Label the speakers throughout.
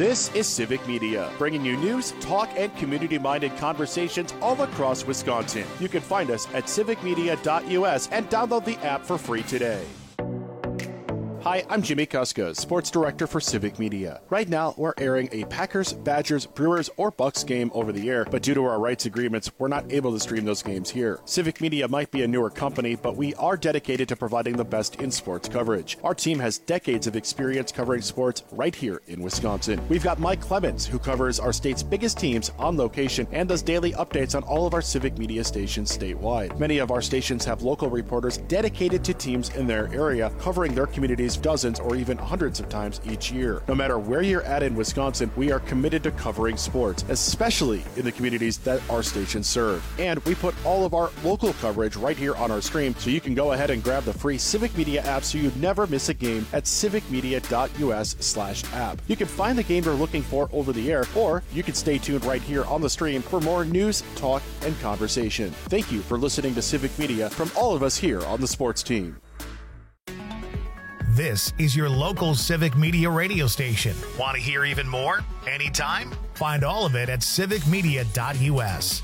Speaker 1: This is Civic Media, bringing you news, talk, and community-minded conversations all across Wisconsin. You can find us at civicmedia.us and download the app for free today. Hi, I'm Jimmy Kuska, Sports Director for Civic Media. Right now, we're airing a Packers, Badgers, Brewers, or Bucks game over the air, but due to our rights agreements, we're not able to stream those games here. Civic Media might be a newer company, but we are dedicated to providing the best in sports coverage. Our team has decades of experience covering sports right here in Wisconsin. We've got Mike Clemens, who covers our state's biggest teams on location and does daily updates on all of our Civic Media stations statewide. Many of our stations have local reporters dedicated to teams in their area, covering their communities dozens or even hundreds of times each year. No matter where you're at in Wisconsin, we are committed to covering sports, especially in the communities that our stations serve. And we put all of our local coverage right here on our stream, so you can go ahead and grab the free Civic Media app so you never miss a game at civicmedia.us/app. You can find the game you're looking for over the air, or you can stay tuned right here on the stream for more news, talk, and conversation. Thank you for listening to Civic Media from all of us here on the sports team.
Speaker 2: This is your local Civic Media radio station. Want to hear even more? Anytime? Find all of it at civicmedia.us.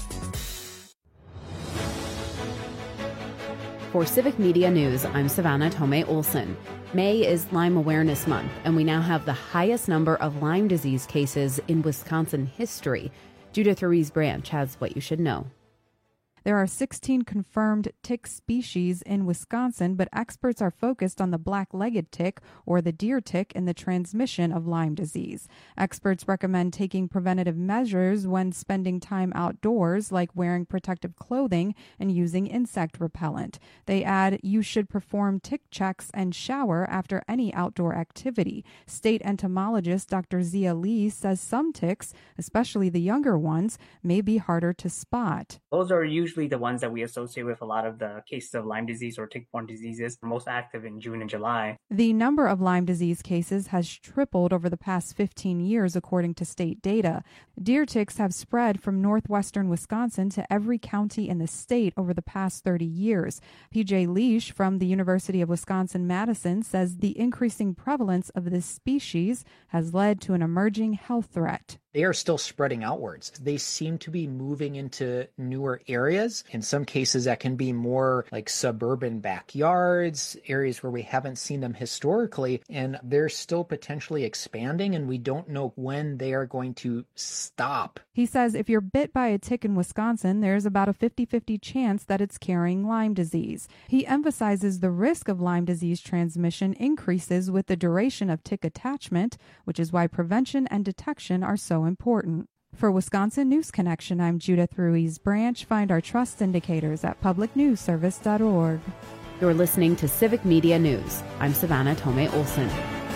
Speaker 3: For Civic Media News, I'm Savannah Tomei Olson. May is Lyme Awareness Month, and we now have the highest number of Lyme disease cases in Wisconsin history. Judith Ruiz Branch has what you should know.
Speaker 4: There are 16 confirmed tick species in Wisconsin, but experts are focused on the black-legged tick or the deer tick and the transmission of Lyme disease. Experts recommend taking preventative measures when spending time outdoors, like wearing protective clothing and using insect repellent. They add you should perform tick checks and shower after any outdoor activity. State entomologist Dr. Zia Lee says some ticks, especially the younger ones, may be harder to spot.
Speaker 5: Those are usually the ones that we associate with a lot of the cases of Lyme disease or tick-borne diseases, most active in June and July.
Speaker 4: The number of Lyme disease cases has tripled over the past 15 years, according to state data. Deer ticks have spread from northwestern Wisconsin to every county in the state over the past 30 years. PJ Leish from the University of Wisconsin-Madison says the increasing prevalence of this species has led to an emerging health threat.
Speaker 6: They are still spreading outwards. They seem to be moving into newer areas. In some cases, that can be more like suburban backyards, areas where we haven't seen them historically, and they're still potentially expanding, and we don't know when they are going to stop.
Speaker 4: He says if you're bit by a tick in Wisconsin, there's about a 50-50 chance that it's carrying Lyme disease. He emphasizes the risk of Lyme disease transmission increases with the duration of tick attachment, which is why prevention and detection are so important. For Wisconsin News Connection, I'm Judith Ruiz Branch. Find our trust indicators at publicnewsservice.org.
Speaker 3: You're listening to Civic Media News. I'm Savannah Tomei Olson.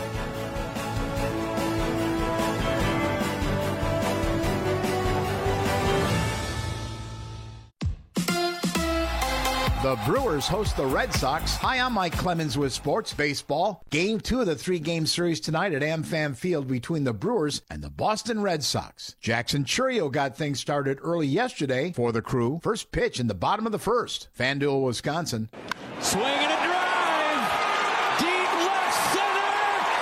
Speaker 7: The Brewers host the Red Sox. Hi, I'm Mike Clemens with Sports Baseball. Game 2 of the 3-game series tonight at AmFam Field between the Brewers and the Boston Red Sox. Jackson Chourio got things started early yesterday for the Crew. First pitch in the bottom of the first. FanDuel, Wisconsin.
Speaker 8: Swing and a drive. Deep left center.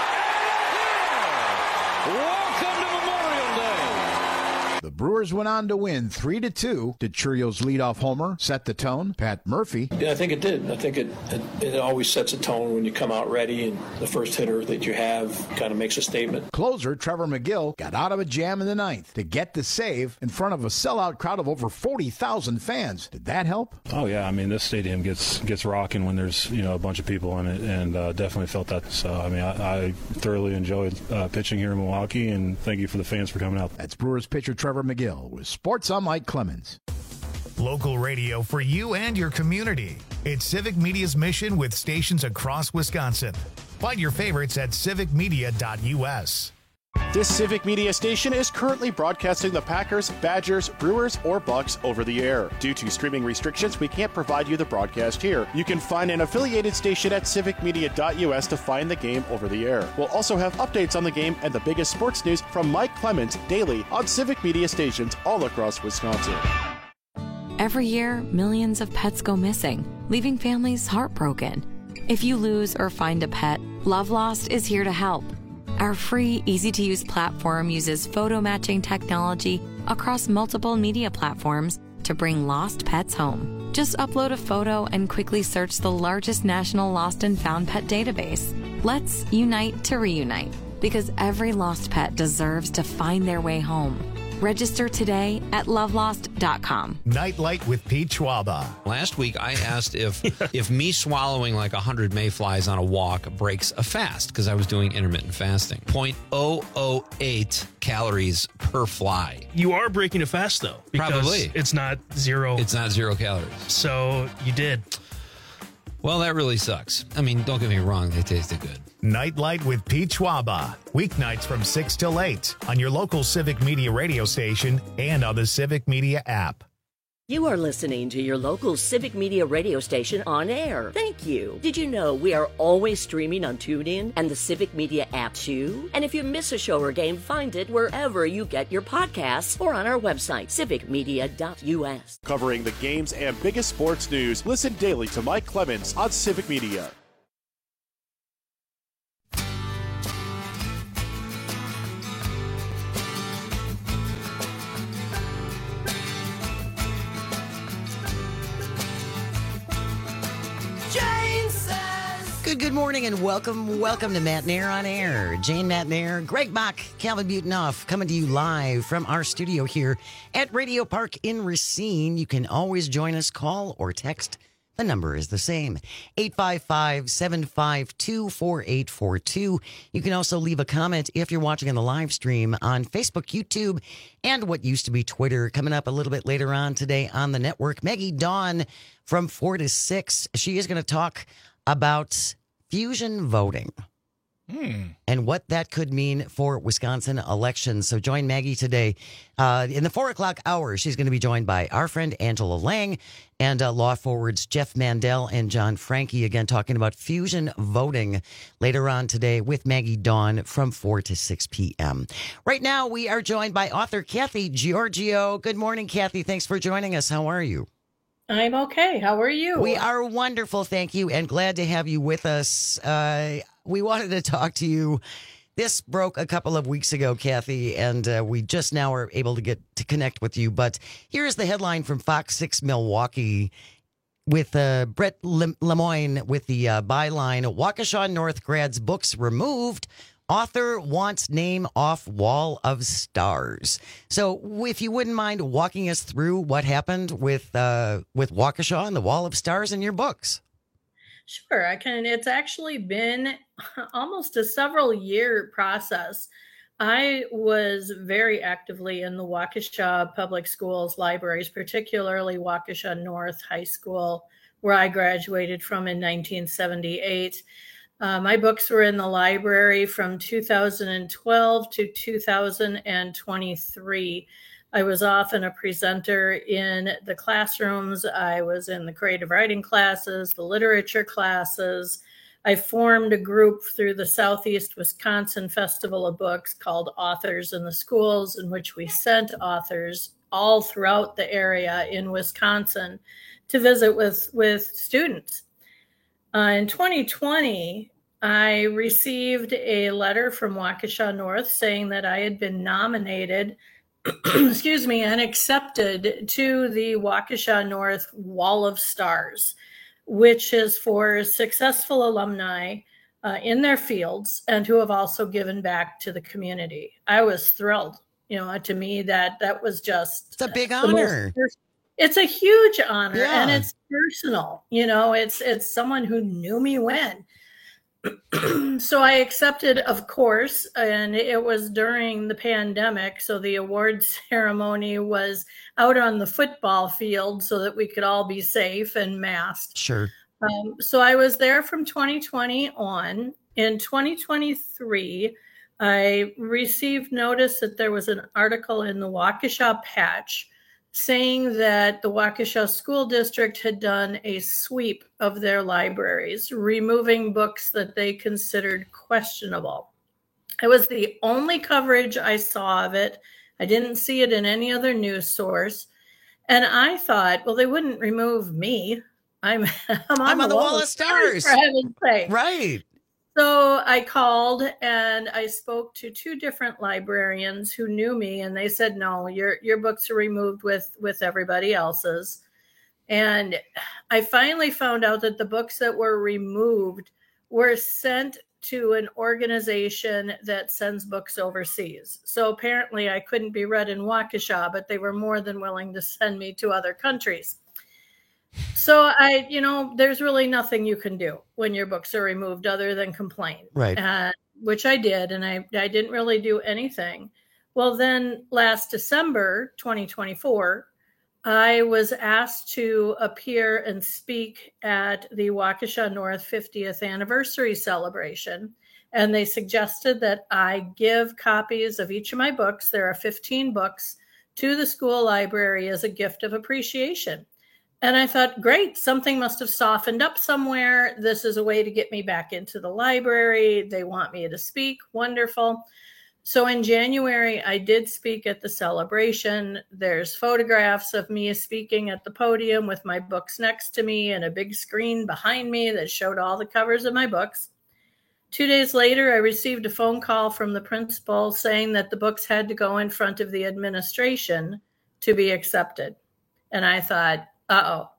Speaker 8: And welcome to Memorial Day.
Speaker 7: The Brewers went on to win 3-2. Did Chourio's leadoff homer set the tone? Pat Murphy.
Speaker 9: Yeah, I think it did. I think it always sets a tone when you come out ready, and the first hitter that you have kind of makes a statement.
Speaker 7: Closer Trevor McGill got out of a jam in the ninth to get the save in front of a sellout crowd of over 40,000 fans. Did that help?
Speaker 10: Oh, yeah. I mean, this stadium gets rocking when there's, a bunch of people in it, and definitely felt that. So, I mean, I thoroughly enjoyed pitching here in Milwaukee, and thank you for the fans for coming out.
Speaker 7: That's Brewers pitcher Trevor McGill with Sports. I'm Mike Clemens.
Speaker 2: Local radio for you and your community. It's Civic Media's mission with stations across Wisconsin. Find your favorites at civicmedia.us.
Speaker 1: This Civic Media station is currently broadcasting the Packers, Badgers, Brewers, or Bucks over the air. Due to streaming restrictions, we can't provide you the broadcast here. You can find an affiliated station at civicmedia.us to find the game over the air. We'll also have updates on the game and the biggest sports news from Mike Clemens daily on Civic Media stations all across Wisconsin.
Speaker 11: Every year, millions of pets go missing, leaving families heartbroken. If you lose or find a pet, Love Lost is here to help. Our free, easy-to-use platform uses photo matching technology across multiple media platforms to bring lost pets home. Just upload a photo and quickly search the largest national lost and found pet database. Let's unite to reunite, because every lost pet deserves to find their way home. Register today at lovelost.com.
Speaker 2: Nightlight with Pete Schwaba.
Speaker 12: Last week, I asked if me swallowing like 100 mayflies on a walk breaks a fast, because I was doing intermittent fasting. 0.008 calories per fly.
Speaker 13: You are breaking a fast, though. Because
Speaker 12: Probably.
Speaker 13: it's not zero.
Speaker 12: It's not 0 calories.
Speaker 13: So you did.
Speaker 12: Well, that really sucks. I mean, don't get me wrong. They tasted good.
Speaker 2: Nightlight with Pete Schwaba. Weeknights from 6 till 8 on your local Civic Media radio station and on the Civic Media app.
Speaker 14: You are listening to your local Civic Media radio station on air. Thank you. Did you know we are always streaming on TuneIn and the Civic Media app too? And if you miss a show or game, find it wherever you get your podcasts or on our website, civicmedia.us.
Speaker 1: Covering the games and biggest sports news, listen daily to Mike Clemens on Civic Media.
Speaker 15: Good morning and welcome to Matt Nair on Air. Jane Matt Nair, Greg Bach, Calvin Butonoff coming to you live from our studio here at Radio Park in Racine. You can always join us, call or text. The number is the same, 855-752-4842. You can also leave a comment if you're watching on the live stream on Facebook, YouTube, and what used to be Twitter. Coming up a little bit later on today on the network, Maggie Dawn from 4 to 6. She is going to talk about fusion voting and what that could mean for Wisconsin elections. So join Maggie today in the 4 o'clock hour. She's going to be joined by our friend Angela Lang and Law Forward's Jeff Mandel and John Frankie, again talking about fusion voting later on today with Maggie Dawn from 4 to 6 p.m. Right now, we are joined by author Kathy Giorgio. Good morning, Kathy. Thanks for joining us. How are you?
Speaker 16: I'm okay. How are you?
Speaker 15: We are wonderful, thank you, and glad to have you with us. We wanted to talk to you. This broke a couple of weeks ago, Kathy, and we just now are able to get to connect with you. But here's the headline from Fox 6 Milwaukee with Brett Lemoyne with the byline, Waukesha North grads books removed. Author wants name off Wall of Stars. So if you wouldn't mind walking us through what happened with Waukesha and the Wall of Stars in your books.
Speaker 16: Sure, I can. It's actually been almost a several-year process. I was very actively in the Waukesha Public Schools libraries, particularly Waukesha North High School, where I graduated from in 1978. My books were in the library from 2012 to 2023. I was often a presenter in the classrooms. I was in the creative writing classes, the literature classes. I formed a group through the Southeast Wisconsin Festival of Books called Authors in the Schools, in which we sent authors all throughout the area in Wisconsin to visit with students. In 2020, I received a letter from Waukesha North saying that I had been nominated, and accepted to the Waukesha North Wall of Stars, which is for successful alumni in their fields and who have also given back to the community. I was thrilled. To me, that was just...
Speaker 15: It's a big honor.
Speaker 16: It's a huge honor,
Speaker 15: yeah.
Speaker 16: And it's personal. It's someone who knew me when. So I accepted, of course, and it was during the pandemic. So the awards ceremony was out on the football field so that we could all be safe and masked.
Speaker 15: Sure.
Speaker 16: So I was there from 2020 on. In 2023, I received notice that there was an article in the Waukesha Patch saying that the Waukesha School District had done a sweep of their libraries, removing books that they considered questionable. It was the only coverage I saw of it. I didn't see it in any other news source. And I thought, well, they wouldn't remove me. I'm on the Wall of Stars, for heaven's sake.
Speaker 15: Right.
Speaker 16: So I called and I spoke to 2 different librarians who knew me, and they said, no, your books are removed with everybody else's. And I finally found out that the books that were removed were sent to an organization that sends books overseas. So apparently I couldn't be read in Waukesha, but they were more than willing to send me to other countries. So there's really nothing you can do when your books are removed other than complain.
Speaker 15: Right.
Speaker 16: Which I did, and I didn't really do anything. Well, then last December 2024, I was asked to appear and speak at the Waukesha North 50th anniversary celebration. And they suggested that I give copies of each of my books. There are 15 books to the school library as a gift of appreciation. And I thought, great, something must have softened up somewhere. This is a way to get me back into the library. They want me to speak. Wonderful. So in January, I did speak at the celebration. There's photographs of me speaking at the podium with my books next to me and a big screen behind me that showed all the covers of my books. 2 days later, I received a phone call from the principal saying that the books had to go in front of the administration to be accepted. And I thought, uh-oh.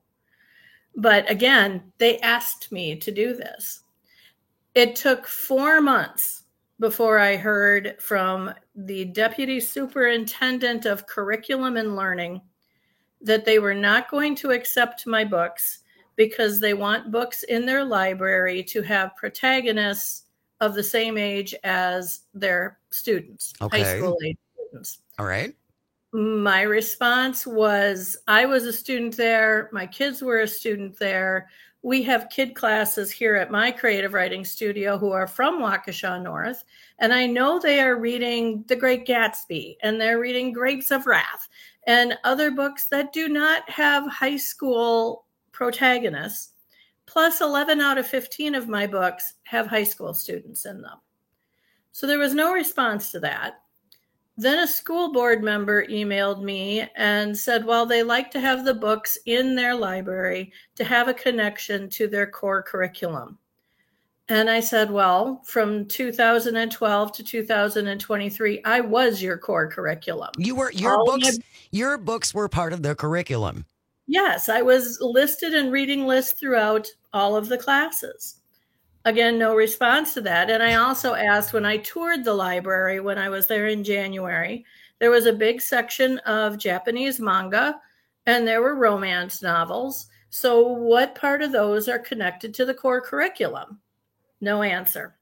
Speaker 16: But again, they asked me to do this. It took 4 months before I heard from the deputy superintendent of curriculum and learning that they were not going to accept my books because they want books in their library to have protagonists of the same age as their students,
Speaker 15: Okay.
Speaker 16: high school age students.
Speaker 15: All right.
Speaker 16: My response was, I was a student there. My kids were a student there. We have kid classes here at my creative writing studio who are from Waukesha North. And I know they are reading The Great Gatsby and they're reading Grapes of Wrath and other books that do not have high school protagonists. Plus 11 out of 15 of my books have high school students in them. So there was no response to that. Then a school board member emailed me and said, well, they like to have the books in their library to have a connection to their core curriculum. And I said, well, from 2012 to 2023, I was your core curriculum.
Speaker 15: Your books were part of the curriculum.
Speaker 16: Yes, I was listed in reading lists throughout all of the classes. Again, no response to that. And I also asked when I toured the library when I was there in January, there was a big section of Japanese manga and there were romance novels. So what part of those are connected to the core curriculum? No answer.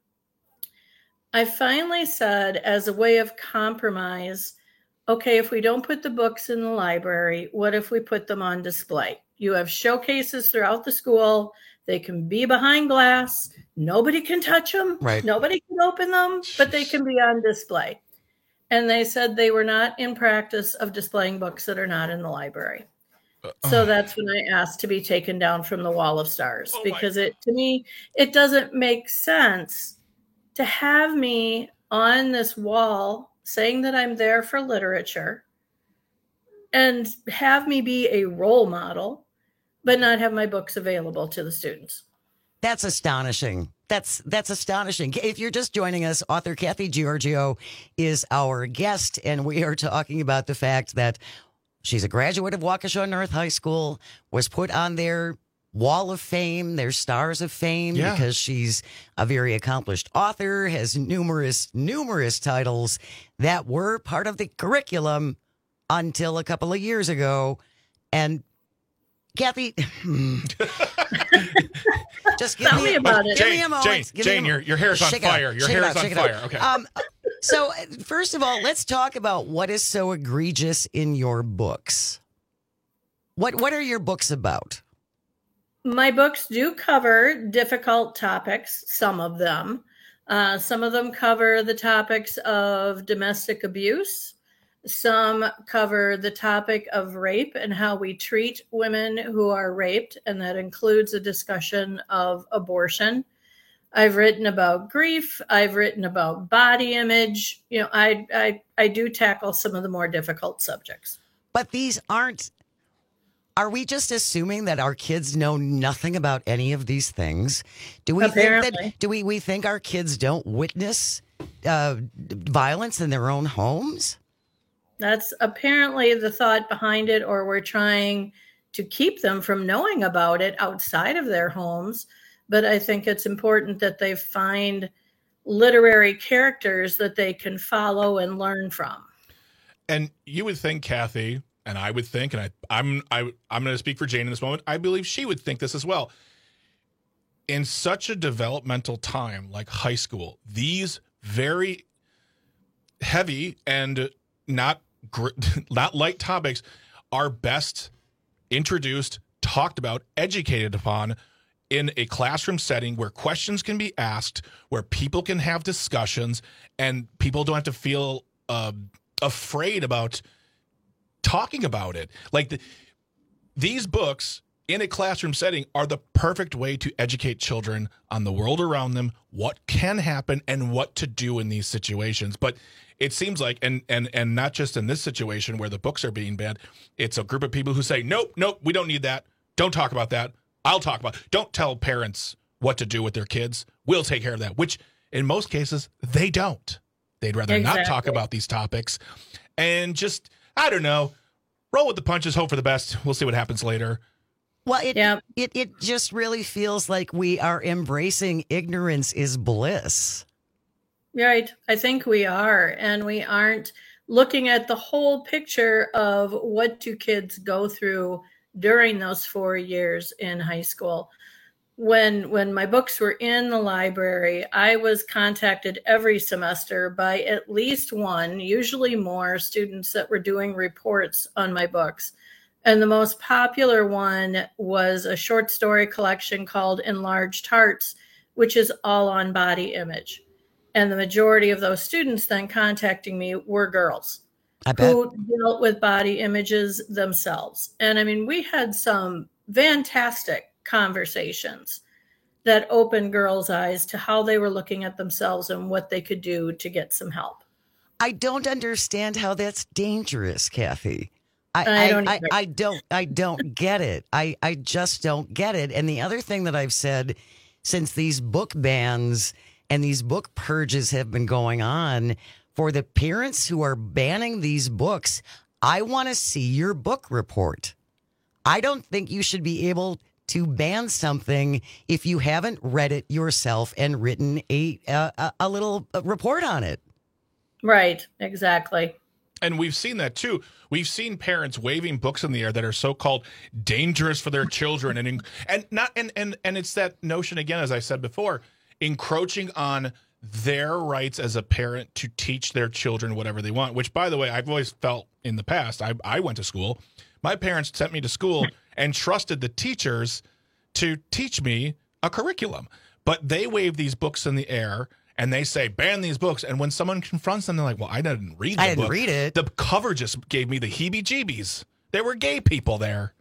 Speaker 16: I finally said, as a way of compromise, okay, if we don't put the books in the library, what if we put them on display? You have showcases throughout the school. They can be behind glass. Nobody can touch them.
Speaker 15: Right.
Speaker 16: Nobody can open them, but they can be on display. And they said they were not in practice of displaying books that are not in the library. So that's when I asked to be taken down from the Wall of Stars, because to me, it doesn't make sense to have me on this wall saying that I'm there for literature and have me be a role model, but not have my books available to the students.
Speaker 15: That's astonishing. That's astonishing. If you're just joining us, author Kathy Giorgio is our guest, and we are talking about the fact that she's a graduate of Waukesha North High School, was put on their Wall of Fame, their Stars of Fame, because she's a very accomplished author, has numerous titles that were part of the curriculum until a couple of years ago. And Kathy, just give me
Speaker 16: about it.
Speaker 15: Give me a moment.
Speaker 17: Jane, your hair's on fire. Your hair is on fire. Okay.
Speaker 15: So, first of all, let's talk about what is so egregious in your books. What are your books about?
Speaker 16: My books do cover difficult topics, some of them. Some of them cover the topics of domestic abuse. Some cover the topic of rape and how we treat women who are raped, and that includes a discussion of abortion. I've written about grief. I've written about body image. You know, I do tackle some of the more difficult subjects.
Speaker 15: But these aren't Are we just assuming that our kids know nothing about any of these things? Do we
Speaker 16: Apparently.
Speaker 15: think that? Do we think our kids don't witness violence in their own homes?
Speaker 16: That's apparently the thought behind it, or we're trying to keep them from knowing about it outside of their homes. But I think it's important that they find literary characters that they can follow and learn from.
Speaker 17: And you would think, Kathy, and I would think, and I'm going to speak for Jane in this moment, I believe she would think this as well. In such a developmental time like high school, these very heavy and not light topics are best introduced, talked about, educated upon in a classroom setting where questions can be asked, where people can have discussions, and people don't have to feel afraid about talking about it. Like these books in a classroom setting are the perfect way to educate children on the world around them, what can happen, and what to do in these situations. But it seems like, and not just in this situation where the books are being banned, it's a group of people who say, nope, we don't need that. Don't talk about that. I'll talk about it. Don't tell parents what to do with their kids. We'll take care of that, which in most cases, they don't. They'd rather not talk about these topics and just, I don't know, roll with the punches, hope for the best. We'll see what happens later.
Speaker 15: Well, it just really feels like we are embracing ignorance is bliss.
Speaker 16: Right. I think we are. And we aren't looking at the whole picture of what do kids go through during those 4 years in high school. When my books were in the library, I was contacted every semester by at least one, usually more, students that were doing reports on my books. And the most popular one was a short story collection called Enlarged Hearts, which is all on body image. And the majority of those students then contacting me were girls who dealt with body images themselves. And I mean, we had some fantastic conversations that opened girls' eyes to how they were looking at themselves and what they could do to get some help.
Speaker 15: I don't understand how that's dangerous, Kathy.
Speaker 16: I
Speaker 15: don't get it. I just don't get it. And the other thing that I've said since these book bans and these book purges have been going on, for the parents who are banning these books, I want to see your book report. I don't think you should be able to ban something if you haven't read it yourself and written a little report on it.
Speaker 16: Right, exactly.
Speaker 17: And we've seen that too. We've seen parents waving books in the air that are so-called dangerous for their children, and it's that notion again, as I said before, encroaching on their rights as a parent to teach their children whatever they want. Which, by the way, I've always felt in the past. I went to school. My parents sent me to school and trusted the teachers to teach me a curriculum, but they wave these books in the air. And they say, ban these books. And when someone confronts them, they're like, well, I didn't read the book.
Speaker 15: I didn't read it.
Speaker 17: The cover just gave me the heebie-jeebies. There were gay people there.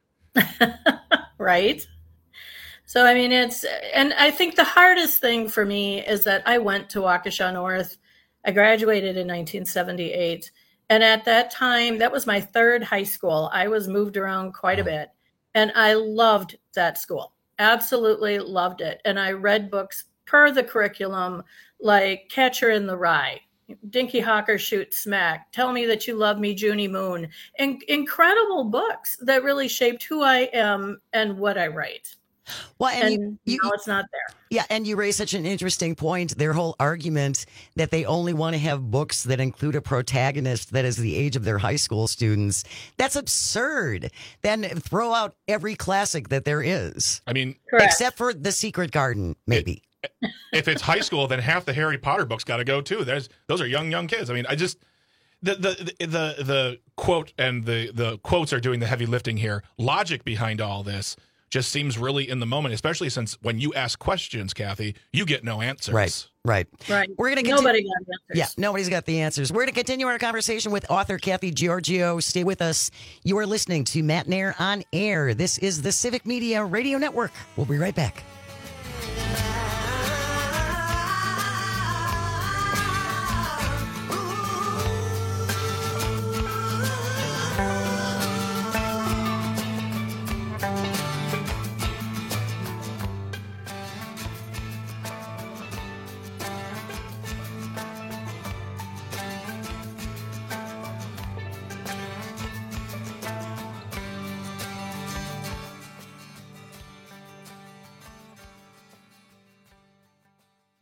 Speaker 16: Right. So, I mean, and I think the hardest thing for me is that I went to Waukesha North. I graduated in 1978. And at that time, that was my third high school. I was moved around quite a bit. And I loved that school. Absolutely loved it. And I read books per the curriculum, like Catcher in the Rye, Dinky Hawker Shoot Smack, Tell Me That You Love Me, Junie Moon, and incredible books that really shaped who I am and what I write.
Speaker 15: Well, and
Speaker 16: now it's not there.
Speaker 15: Yeah, and you raise such an interesting point. Their whole argument that they only want to have books that include a protagonist that is the age of their high school students. That's absurd. Then throw out every classic that there is.
Speaker 17: I mean,
Speaker 15: except for The Secret Garden, maybe.
Speaker 17: If it's high school, then half the Harry Potter books got to go too. Those are young kids. I mean, I just the quote and the quotes are doing the heavy lifting here. Logic behind all this just seems really in the moment, especially since when you ask questions, Kathy, you get no answers.
Speaker 15: Right.
Speaker 16: We're gonna nobody got answers.
Speaker 15: Yeah, nobody's got the answers. We're going to continue our conversation with author Kathy Giorgio. Stay with us. You are listening to Matt and Air on Air. This is the Civic Media Radio Network. We'll be right back.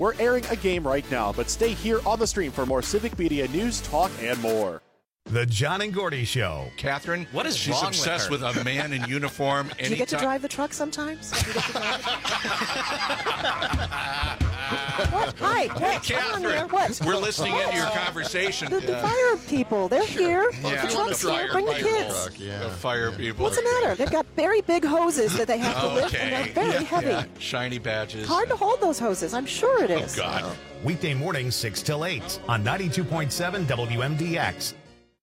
Speaker 1: We're airing a game right now, but stay here on the stream for more Civic Media news, talk, and more.
Speaker 2: The John and Gordy Show.
Speaker 18: Catherine,
Speaker 19: what is
Speaker 18: she's
Speaker 19: wrong
Speaker 18: obsessed
Speaker 19: with
Speaker 18: with a man in uniform.
Speaker 20: Do you get to drive the truck sometimes? Do you get to drive What? Hi,
Speaker 18: Catherine,
Speaker 20: what?
Speaker 18: we're listening into your conversation.
Speaker 20: The fire people, they're here.
Speaker 18: Yeah.
Speaker 20: The truck's here. Bring the kids.
Speaker 18: The fire people.
Speaker 20: What's the matter? They've got very big hoses that they have to lift, and they're very heavy.
Speaker 18: Yeah. Shiny badges.
Speaker 20: Hard to hold those hoses. I'm sure it is.
Speaker 18: Oh, God.
Speaker 2: Weekday mornings 6 till 8 on 92.7 WMDX.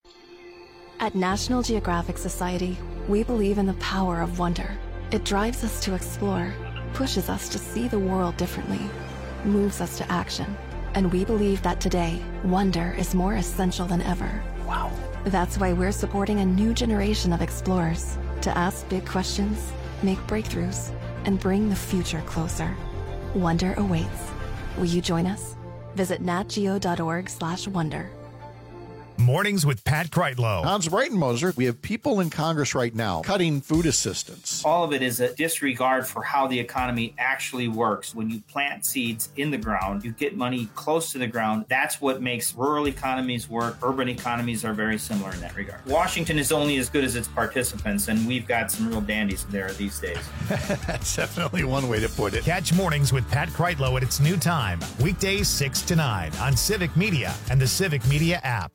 Speaker 21: At National Geographic Society, we believe in the power of wonder. It drives us to explore, pushes us to see the world differently, moves us to action. And we believe that today, wonder is more essential than ever.
Speaker 20: Wow.
Speaker 21: That's why we're supporting a new generation of explorers to ask big questions, make breakthroughs, and bring the future closer. Wonder awaits. Will you join us? Visit natgeo.org/wonder.
Speaker 2: Mornings with Pat Kreitlow.
Speaker 22: Hans Breitenmoser, we have people in Congress right now cutting food assistance.
Speaker 23: All of it is a disregard for how the economy actually works. When you plant seeds in the ground, you get money close to the ground. That's what makes rural economies work. Urban economies are very similar in that regard. Washington is only as good as its participants, and we've got some real dandies there these days.
Speaker 22: That's definitely one way to put it.
Speaker 2: Catch Mornings with Pat Kreitlow at its new time, weekdays 6 to 9 on Civic Media and the Civic Media app.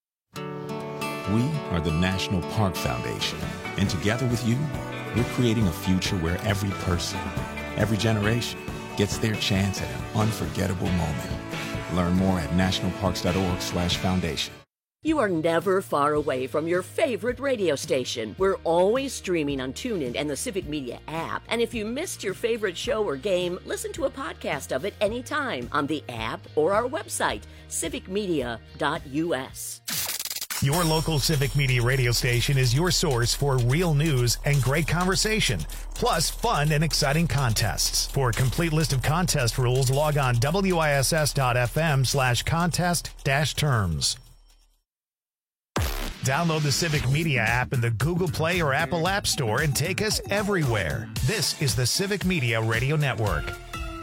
Speaker 24: We are the National Park Foundation, and together with you, we're creating a future where every person, every generation, gets their chance at an unforgettable moment. Learn more at nationalparks.org/foundation.
Speaker 14: You are never far away from your favorite radio station. We're always streaming on TuneIn and the Civic Media app. And if you missed your favorite show or game, listen to a podcast of it anytime on the app or our website, civicmedia.us.
Speaker 2: Your local Civic Media radio station is your source for real news and great conversation, plus fun and exciting contests. For a complete list of contest rules, log on wiss.fm/contest-terms. Download the Civic Media app in the Google Play or Apple App Store and take us everywhere. This is the Civic Media Radio Network.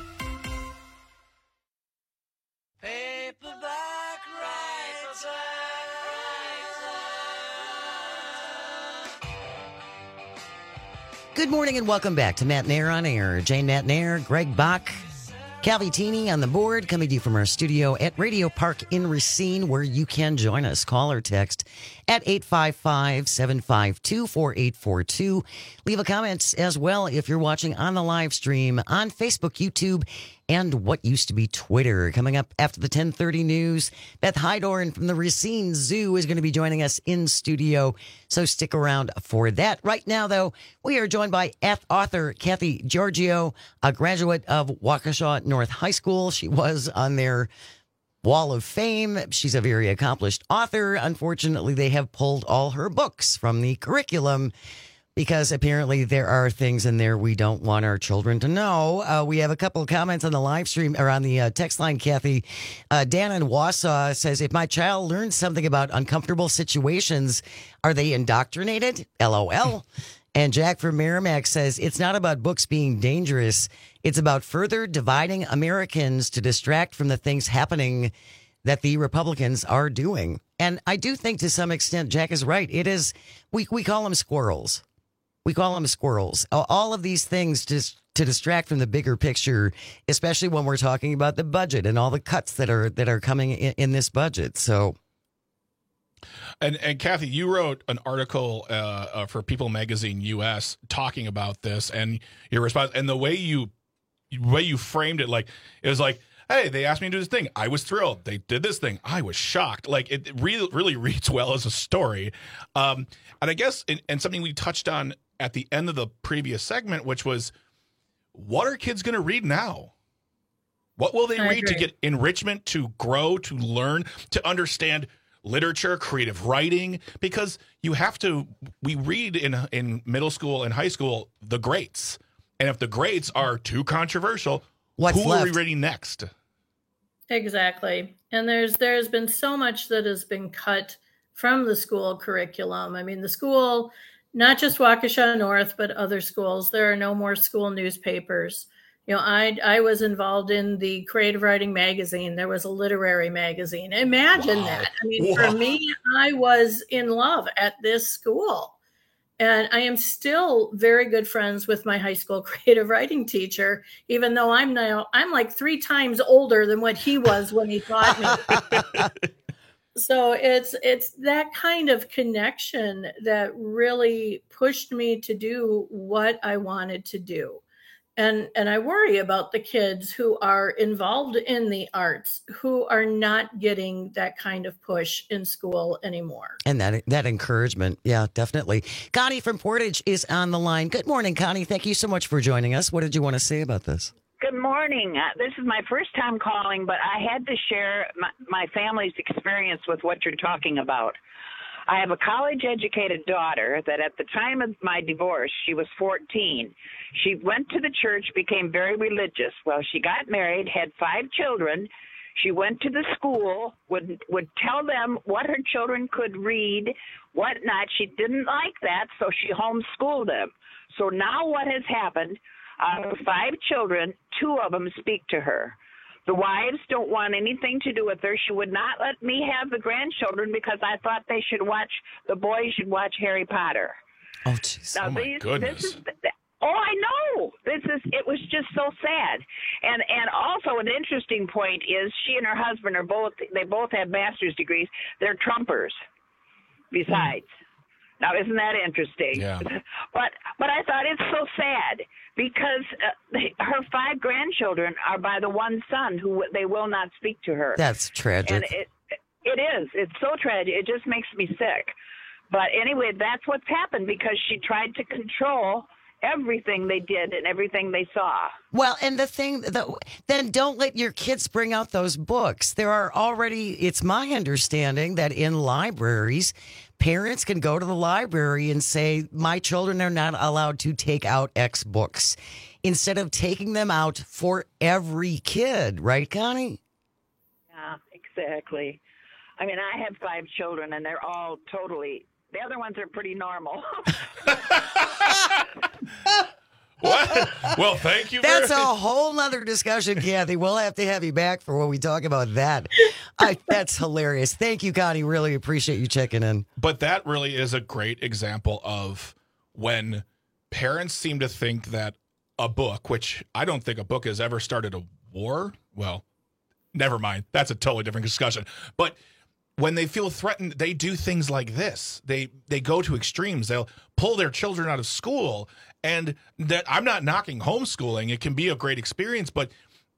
Speaker 15: Good morning and welcome back to Matt Nair on Air. Jane Matt Nair, Greg Bach, Calvi Teeny on the board, coming to you from our studio at Radio Park in Racine, where you can join us. Call or text at 855-752-4842. Leave a comment as well if you're watching on the live stream on Facebook, YouTube, and what used to be Twitter. Coming up after the 10:30 news, Beth Hydorn from the Racine Zoo is going to be joining us in studio, so stick around for that. Right now, though, we are joined by author Kathy Giorgio, a graduate of Waukesha North High School. She was on their Wall of Fame. She's a very accomplished author. Unfortunately, they have pulled all her books from the curriculum because apparently there are things in there we don't want our children to know. We have a couple of comments on the live stream or on the text line, Kathy. Dan in Wausau says, if my child learns something about uncomfortable situations, are they indoctrinated? LOL. And Jack from Merrimack says, it's not about books being dangerous. It's about further dividing Americans to distract from the things happening that the Republicans are doing. And I do think to some extent, Jack is right. It is, we call them squirrels. We call them squirrels. All of these things just to distract from the bigger picture, especially when we're talking about the budget and all the cuts that are coming in this budget. So,
Speaker 17: and Kathy, you wrote an article for People Magazine US talking about this, and your response and the way you framed it, like it was like, hey, they asked me to do this thing. I was thrilled. They did this thing. I was shocked. Like it really reads well as a story. And I guess, and something we touched on at the end of the previous segment, which was, what are kids going to read now? What will they read to get enrichment, to grow, to learn, to understand literature, creative writing? Because we read in middle school and high school, the greats. And if the greats are too controversial, who are we reading next?
Speaker 16: Exactly. And there's been so much that has been cut from the school curriculum. I mean, the school, not just Waukesha North, but other schools, there are no more school newspapers. I was involved in the creative writing magazine. There was a literary magazine. Imagine that. I mean, for me, I was in love at this school. And I am still very good friends with my high school creative writing teacher, even though I'm like 3 times older than what he was when he taught me. So it's that kind of connection that really pushed me to do what I wanted to do. And I worry about the kids who are involved in the arts, who are not getting that kind of push in school anymore.
Speaker 15: And that encouragement. Yeah, definitely. Connie from Portage is on the line. Good morning, Connie. Thank you so much for joining us. What did you want to say about this?
Speaker 4: Good morning. This is my first time calling, but I had to share my family's experience with what you're talking about. I have a college-educated daughter that at the time of my divorce, she was 14. She went to the church, became very religious. Well, she got married, had 5 children. She went to the school, would tell them what her children could read, what not. She didn't like that, so she homeschooled them. So now what has happened, out of 5 children, 2 of them speak to her. The wives don't want anything to do with her. She would not let me have the grandchildren because I thought the boys should watch Harry Potter.
Speaker 15: Oh, jeez.
Speaker 4: Now,
Speaker 17: my goodness.
Speaker 4: I know. It was just so sad. And also an interesting point is she and her husband they both have master's degrees. They're Trumpers besides. Now, isn't that interesting?
Speaker 17: Yeah.
Speaker 4: But I thought it's so sad because her 5 grandchildren are by the one son who they will not speak to her.
Speaker 15: That's tragic.
Speaker 4: And it is. It's so tragic. It just makes me sick. But anyway, that's what's happened because she tried to control everything they did and everything they saw.
Speaker 15: Well, and then don't let your kids bring out those books. There are already, it's my understanding that in libraries, parents can go to the library and say, my children are not allowed to take out X books, instead of taking them out for every kid. Right, Connie?
Speaker 4: Yeah, exactly. I mean, I have 5 children, and they're all totally... The other ones are pretty normal.
Speaker 17: What? Well, thank you.
Speaker 15: That's a whole nother discussion, Kathy. We'll have to have you back for when we talk about that. That's hilarious. Thank you, Connie. Really appreciate you checking in.
Speaker 17: But that really is a great example of when parents seem to think that a book, which I don't think a book has ever started a war. Well, never mind. That's a totally different discussion. But when they feel threatened, they do things like this. They go to extremes. They'll pull their children out of school. And that I'm not knocking homeschooling. It can be a great experience. But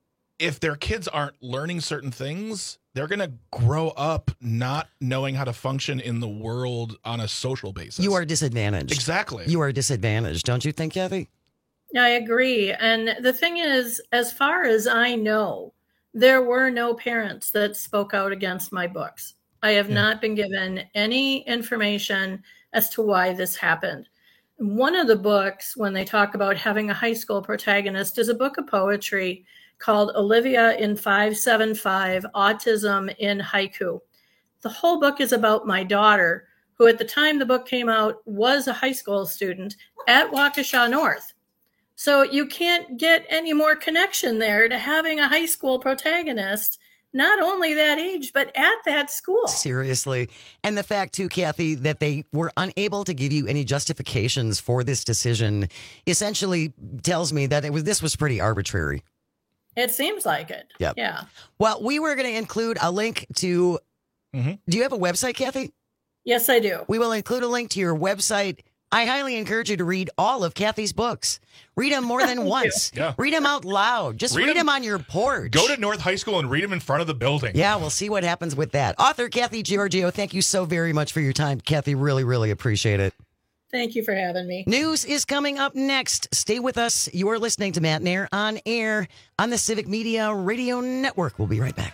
Speaker 17: if their kids aren't learning certain things, they're going to grow up not knowing how to function in the world on a social basis.
Speaker 15: You are disadvantaged.
Speaker 17: Exactly.
Speaker 15: You are disadvantaged. Don't you think, Kathy?
Speaker 16: I agree. And the thing is, as far as I know, there were no parents that spoke out against my books. I have not been given any information as to why this happened. One of the books, when they talk about having a high school protagonist, is a book of poetry called Olivia in 575, Autism in Haiku. The whole book is about my daughter, who at the time the book came out was a high school student at Waukesha North. So you can't get any more connection there to having a high school protagonist, not only that age, but at that school.
Speaker 15: Seriously. And the fact, too, Kathy, that they were unable to give you any justifications for this decision essentially tells me that this was pretty arbitrary.
Speaker 16: It seems like it.
Speaker 15: Yep.
Speaker 16: Yeah.
Speaker 15: Well, we were going to include a link to... Do you have a website, Kathy?
Speaker 16: Yes, I do.
Speaker 15: We will include a link to your website. I highly encourage you to read all of Kathy's books. Read them more than once.
Speaker 17: Yeah.
Speaker 15: Read them out loud. Just read them on your porch.
Speaker 17: Go to North High School and read them in front of the building.
Speaker 15: Yeah, we'll see what happens with that. Author Kathy Giorgio, thank you so very much for your time. Kathy, really, really appreciate it.
Speaker 16: Thank you for having me.
Speaker 15: News is coming up next. Stay with us. You are listening to Matt Nair on air on the Civic Media Radio Network. We'll be right back.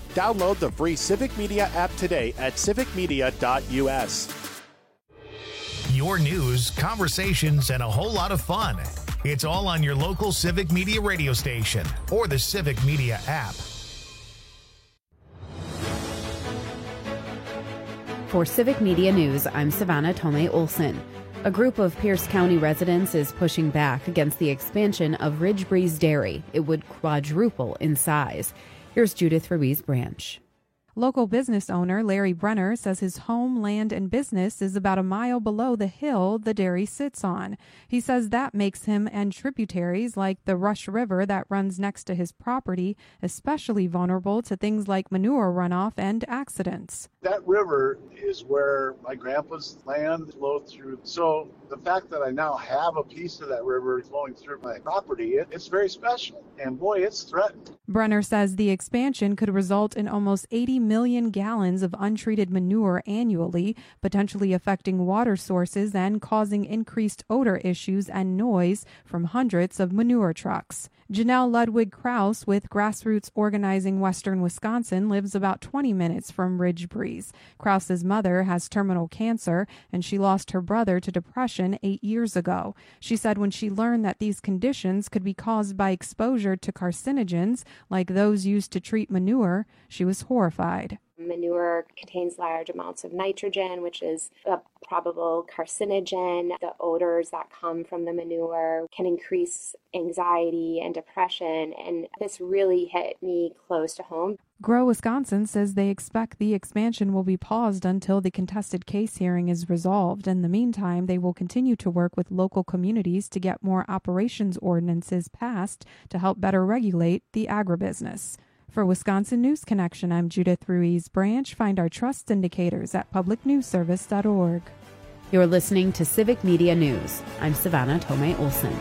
Speaker 1: Download the free Civic Media app today at civicmedia.us.
Speaker 2: Your news, conversations, and a whole lot of fun. It's all on your local Civic Media radio station or the Civic Media app.
Speaker 3: For Civic Media News, I'm Savannah Tomei-Olson. A group of Pierce County residents is pushing back against the expansion of Ridge Breeze Dairy. It would quadruple in size. Here's Judith Ruiz-Branch.
Speaker 5: Local business owner Larry Brenner says his home, land, and business is about a mile below the hill the dairy sits on. He says that makes him and tributaries like the Rush River that runs next to his property especially vulnerable to things like manure runoff and accidents.
Speaker 6: That river is where my grandpa's land flowed through. So the fact that I now have a piece of that river flowing through my property, it's very special. And boy, it's threatened.
Speaker 5: Brenner says the expansion could result in almost 80 million gallons of untreated manure annually, potentially affecting water sources and causing increased odor issues and noise from hundreds of manure trucks. Janelle Ludwig Krause with Grassroots Organizing Western Wisconsin lives about 20 minutes from Ridge Breeze. Krause's mother has terminal cancer, and she lost her brother to depression 8 years ago. She said when she learned that these conditions could be caused by exposure to carcinogens like those used to treat manure, she was horrified.
Speaker 19: Manure contains large amounts of nitrogen, which is a probable carcinogen. The odors that come from the manure can increase anxiety and depression, and this really hit me close to home.
Speaker 5: Grow Wisconsin says they expect the expansion will be paused until the contested case hearing is resolved. In the meantime, they will continue to work with local communities to get more operations ordinances passed to help better regulate the agribusiness. For Wisconsin News Connection, I'm Judith Ruiz-Branch. Find our trust indicators at publicnewsservice.org.
Speaker 3: You're listening to Civic Media News. I'm Savannah Tomei-Olson.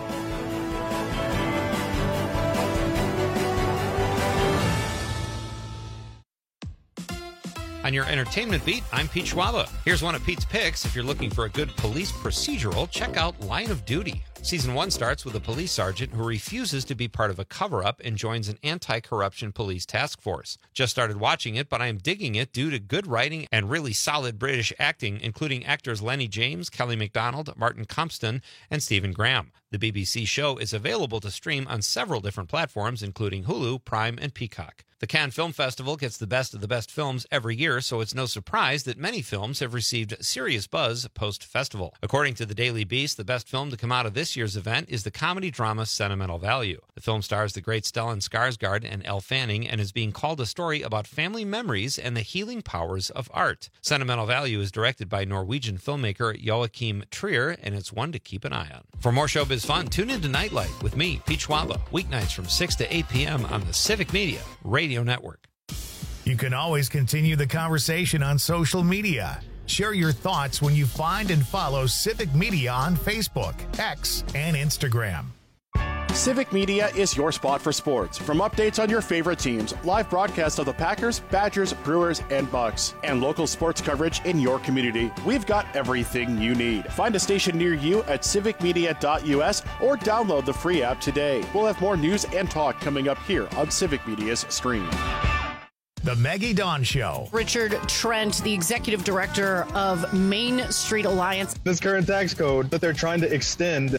Speaker 12: On your entertainment beat, I'm Pete Schwaba. Here's one of Pete's picks. If you're looking for a good police procedural, check out Line of Duty. Season 1 starts with a police sergeant who refuses to be part of a cover-up and joins an anti-corruption police task force. Just started watching it, but I am digging it due to good writing and really solid British acting, including actors Lenny James, Kelly MacDonald, Martin Compston, and Stephen Graham. The BBC show is available to stream on several different platforms, including Hulu, Prime, and Peacock. The Cannes Film Festival gets the best of the best films every year, so it's no surprise that many films have received serious buzz post-festival. According to the Daily Beast, the best film to come out of this year's event is the comedy drama Sentimental Value. The film stars the great Stellan Skarsgård and Elle Fanning and is being called a story about family memories and the healing powers of art. Sentimental Value is directed by Norwegian filmmaker Joachim Trier, and it's one to keep an eye on. For more showbiz fun, tune in to Nightlight with me, Pete Schwaba, weeknights from 6 to 8 p.m. on the Civic Media Radio Network.
Speaker 2: You can always continue the conversation on social media. Share your thoughts when you find and follow Civic Media on Facebook, X, and Instagram.
Speaker 1: Civic Media is your spot for sports. From updates on your favorite teams, live broadcasts of the Packers, Badgers, Brewers, and Bucks, and local sports coverage in your community, we've got everything you need. Find a station near you at civicmedia.us or download the free app today. We'll have more news and talk coming up here on Civic Media's stream.
Speaker 2: The Maggie Dawn Show.
Speaker 25: Richard Trent, the executive director of Main Street Alliance.
Speaker 26: This current tax code that they're trying to extend,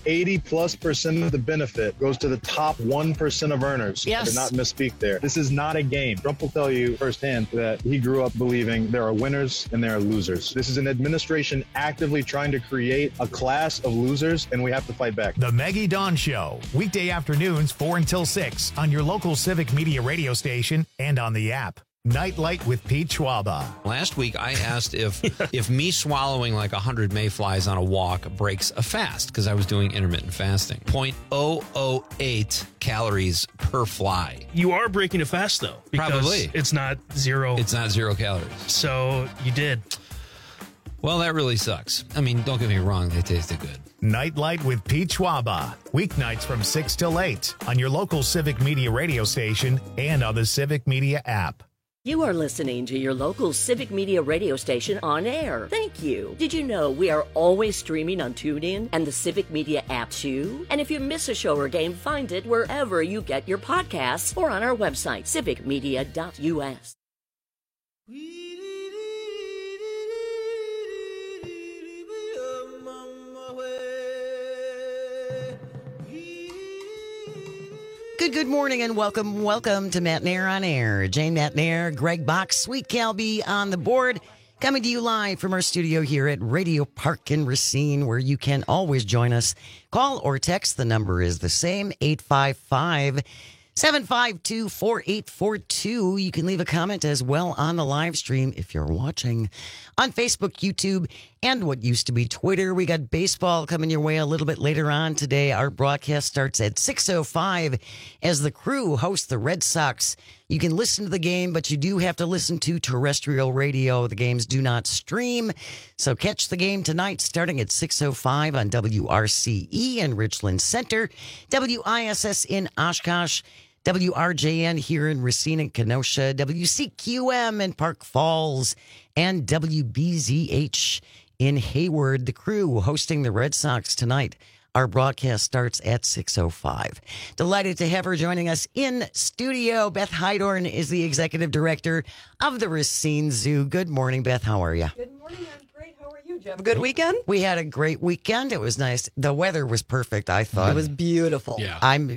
Speaker 26: 80+% of the benefit goes to the top 1% of earners.
Speaker 25: Yes.
Speaker 26: I did not misspeak there. This is not a game. Trump will tell you firsthand that he grew up believing there are winners and there are losers. This is an administration actively trying to create a class of losers, and we have to fight back.
Speaker 2: The Maggie Dawn Show. Weekday afternoons 4 until 6 on your local Civic Media radio station and on the app. Nightlight with Pete Schwaba.
Speaker 12: Last week, I asked if me swallowing like 100 mayflies on a walk breaks a fast, because I was doing intermittent fasting. 0.008 calories per fly.
Speaker 13: You are breaking a fast, though. Because
Speaker 12: Probably.
Speaker 13: It's not zero.
Speaker 12: It's not 0 calories.
Speaker 13: So you did.
Speaker 12: Well, that really sucks. I mean, don't get me wrong. They tasted good.
Speaker 2: Nightlight with Pete Schwaba. Weeknights from 6 till 8 on your local Civic Media radio station and on the Civic Media app.
Speaker 14: You are listening to your local Civic Media radio station on air. Thank you. Did you know we are always streaming on TuneIn and the Civic Media app too? And if you miss a show or game, find it wherever you get your podcasts or on our website, civicmedia.us.
Speaker 15: Good morning and welcome to Matt Nair on Air. Jane Matt Nair, Greg Box, Sweet Calby on the board. Coming to you live from our studio here at Radio Park in Racine, where you can always join us. Call or text. The number is the same, 855-752-4842. You can leave a comment as well on the live stream if you're watching on Facebook, YouTube, and what used to be Twitter. We got baseball coming your way a little bit later on today. Our broadcast starts at 6:05 as the Crew hosts the Red Sox. You can listen to the game, but you do have to listen to terrestrial radio. The games do not stream. So catch the game tonight starting at 6:05 on WRCE in Richland Center, WISS in Oshkosh, WRJN here in Racine and Kenosha, WCQM in Park Falls, and WBZH in Hayward. The Crew hosting the Red Sox tonight. Our broadcast starts at 6:05. Delighted to have her joining us in studio. Beth Hydorn is the executive director of the Racine Zoo. Good morning, Beth. How are you?
Speaker 7: Good morning. I'm great. How are you? Did you have a good weekend?
Speaker 15: We had a great weekend. It was nice. The weather was perfect, I thought.
Speaker 7: It was beautiful.
Speaker 17: Yeah.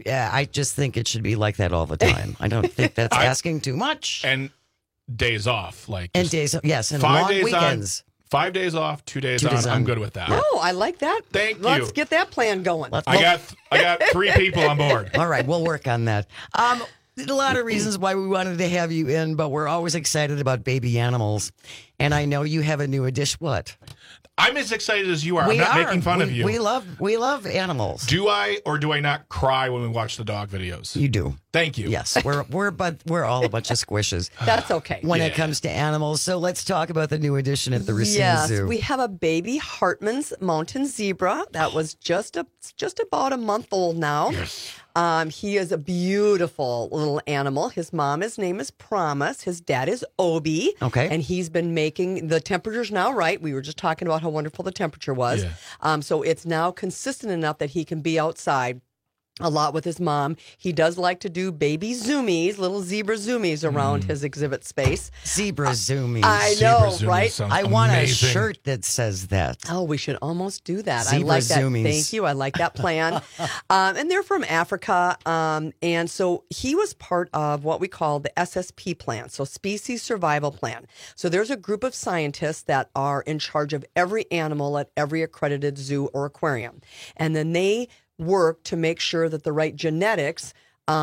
Speaker 15: I just think it should be like that all the time. I don't think that's asking too much.
Speaker 17: And days off,
Speaker 15: and days, yes, and long weekends.
Speaker 17: 5 days off, 2 days on. I'm good with that.
Speaker 7: Oh, I like that.
Speaker 17: Thank you.
Speaker 7: Let's get that plan going.
Speaker 17: I got 3 people on board.
Speaker 15: All right, we'll work on that. A lot of reasons why we wanted to have you in, but we're always excited about baby animals. And I know you have a new addition. What?
Speaker 17: I'm as excited as you are. I'm not making fun of you.
Speaker 15: We love animals.
Speaker 17: Do I or do I not cry when we watch the dog videos?
Speaker 15: You do.
Speaker 17: Thank you.
Speaker 15: Yes, we're all a bunch of squishes.
Speaker 7: That's okay.
Speaker 15: When it comes to animals. So let's talk about the new addition at the Racine Zoo.
Speaker 7: Yes, we have a baby Hartman's mountain zebra that was just about a month old now.
Speaker 17: Yes.
Speaker 7: He is a beautiful little animal. His mama's name is Promise. His dad is Obi.
Speaker 15: Okay.
Speaker 7: And he's been making the temperatures now right. We were just talking about how wonderful the temperature was.
Speaker 17: Yeah.
Speaker 7: So it's now consistent enough that he can be outside a lot with his mom. He does like to do baby zoomies, little zebra zoomies around his exhibit space.
Speaker 15: Zebra zoomies.
Speaker 7: I know, right?
Speaker 15: I want a shirt that says that.
Speaker 7: Oh, we should almost do that.
Speaker 15: Zebra
Speaker 7: I like that.
Speaker 15: zoomies.
Speaker 7: Thank you. I like that plan. And they're from Africa. And so he was part of what we call the SSP plan, so Species Survival Plan. So there's a group of scientists that are in charge of every animal at every accredited zoo or aquarium. And then they work to make sure that the right genetics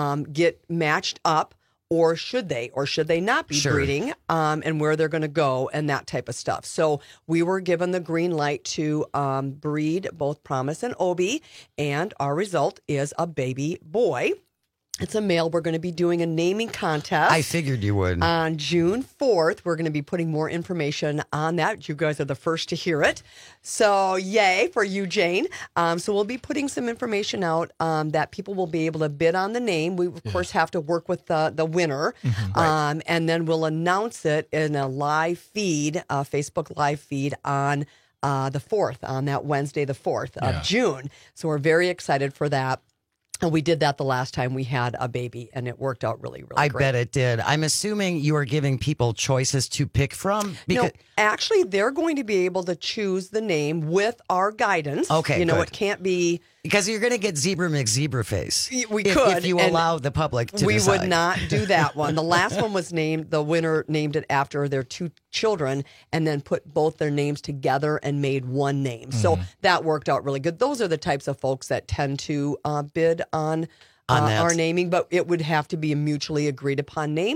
Speaker 7: get matched up, or should they not be breeding, and where they're going to go and that type of stuff. So we were given the green light to breed both Promise and Obi, and our result is a baby boy. It's a male. We're going to be doing a naming contest.
Speaker 15: I figured you would.
Speaker 7: On June 4th, we're going to be putting more information on that. You guys are the first to hear it. So yay for you, Jane. So we'll be putting some information out that people will be able to bid on the name. We, of course, have to work with the winner.
Speaker 15: Right.
Speaker 7: And then we'll announce it in a live feed, Facebook live feed on the 4th, on that Wednesday, the 4th of June. So we're very excited for that. And we did that the last time we had a baby, and it worked out really, really great.
Speaker 15: I bet it did. I'm assuming you are giving people choices to pick from?
Speaker 7: No, actually, they're going to be able to choose the name with our guidance.
Speaker 15: Okay,
Speaker 7: You know,
Speaker 15: good.
Speaker 7: it can't be...
Speaker 15: Because you're going to get Zebra McZebraface.
Speaker 7: We
Speaker 15: if,
Speaker 7: could.
Speaker 15: If you
Speaker 7: and
Speaker 15: allow the public to
Speaker 7: we
Speaker 15: decide.
Speaker 7: would not do that one. The last one was named, the winner named it after their 2 children and then put both their names together and made one name. So that worked out really good. Those are the types of folks that tend to bid on our naming, but it would have to be a mutually agreed upon name.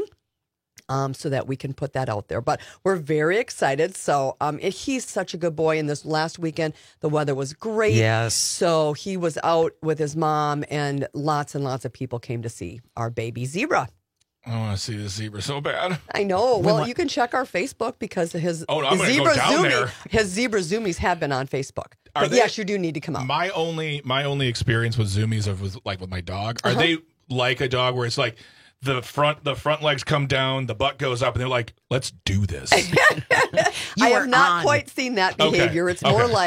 Speaker 7: So that we can put that out there. But we're very excited. So he's such a good boy. And this last weekend, the weather was great.
Speaker 15: Yes.
Speaker 7: So he was out with his mom, and lots of people came to see our baby zebra.
Speaker 17: I want to see the zebra so bad.
Speaker 7: I know. Well, you can check our Facebook because his
Speaker 17: I'm gonna go down there.
Speaker 7: His zebra zoomies have been on Facebook. But yes, you do need to come out.
Speaker 17: My only experience with zoomies was like with my dog. Are they like a dog where it's like the front legs come down, the butt goes up, and they're like, "Let's do this."
Speaker 7: I have not quite seen that behavior. It's more like,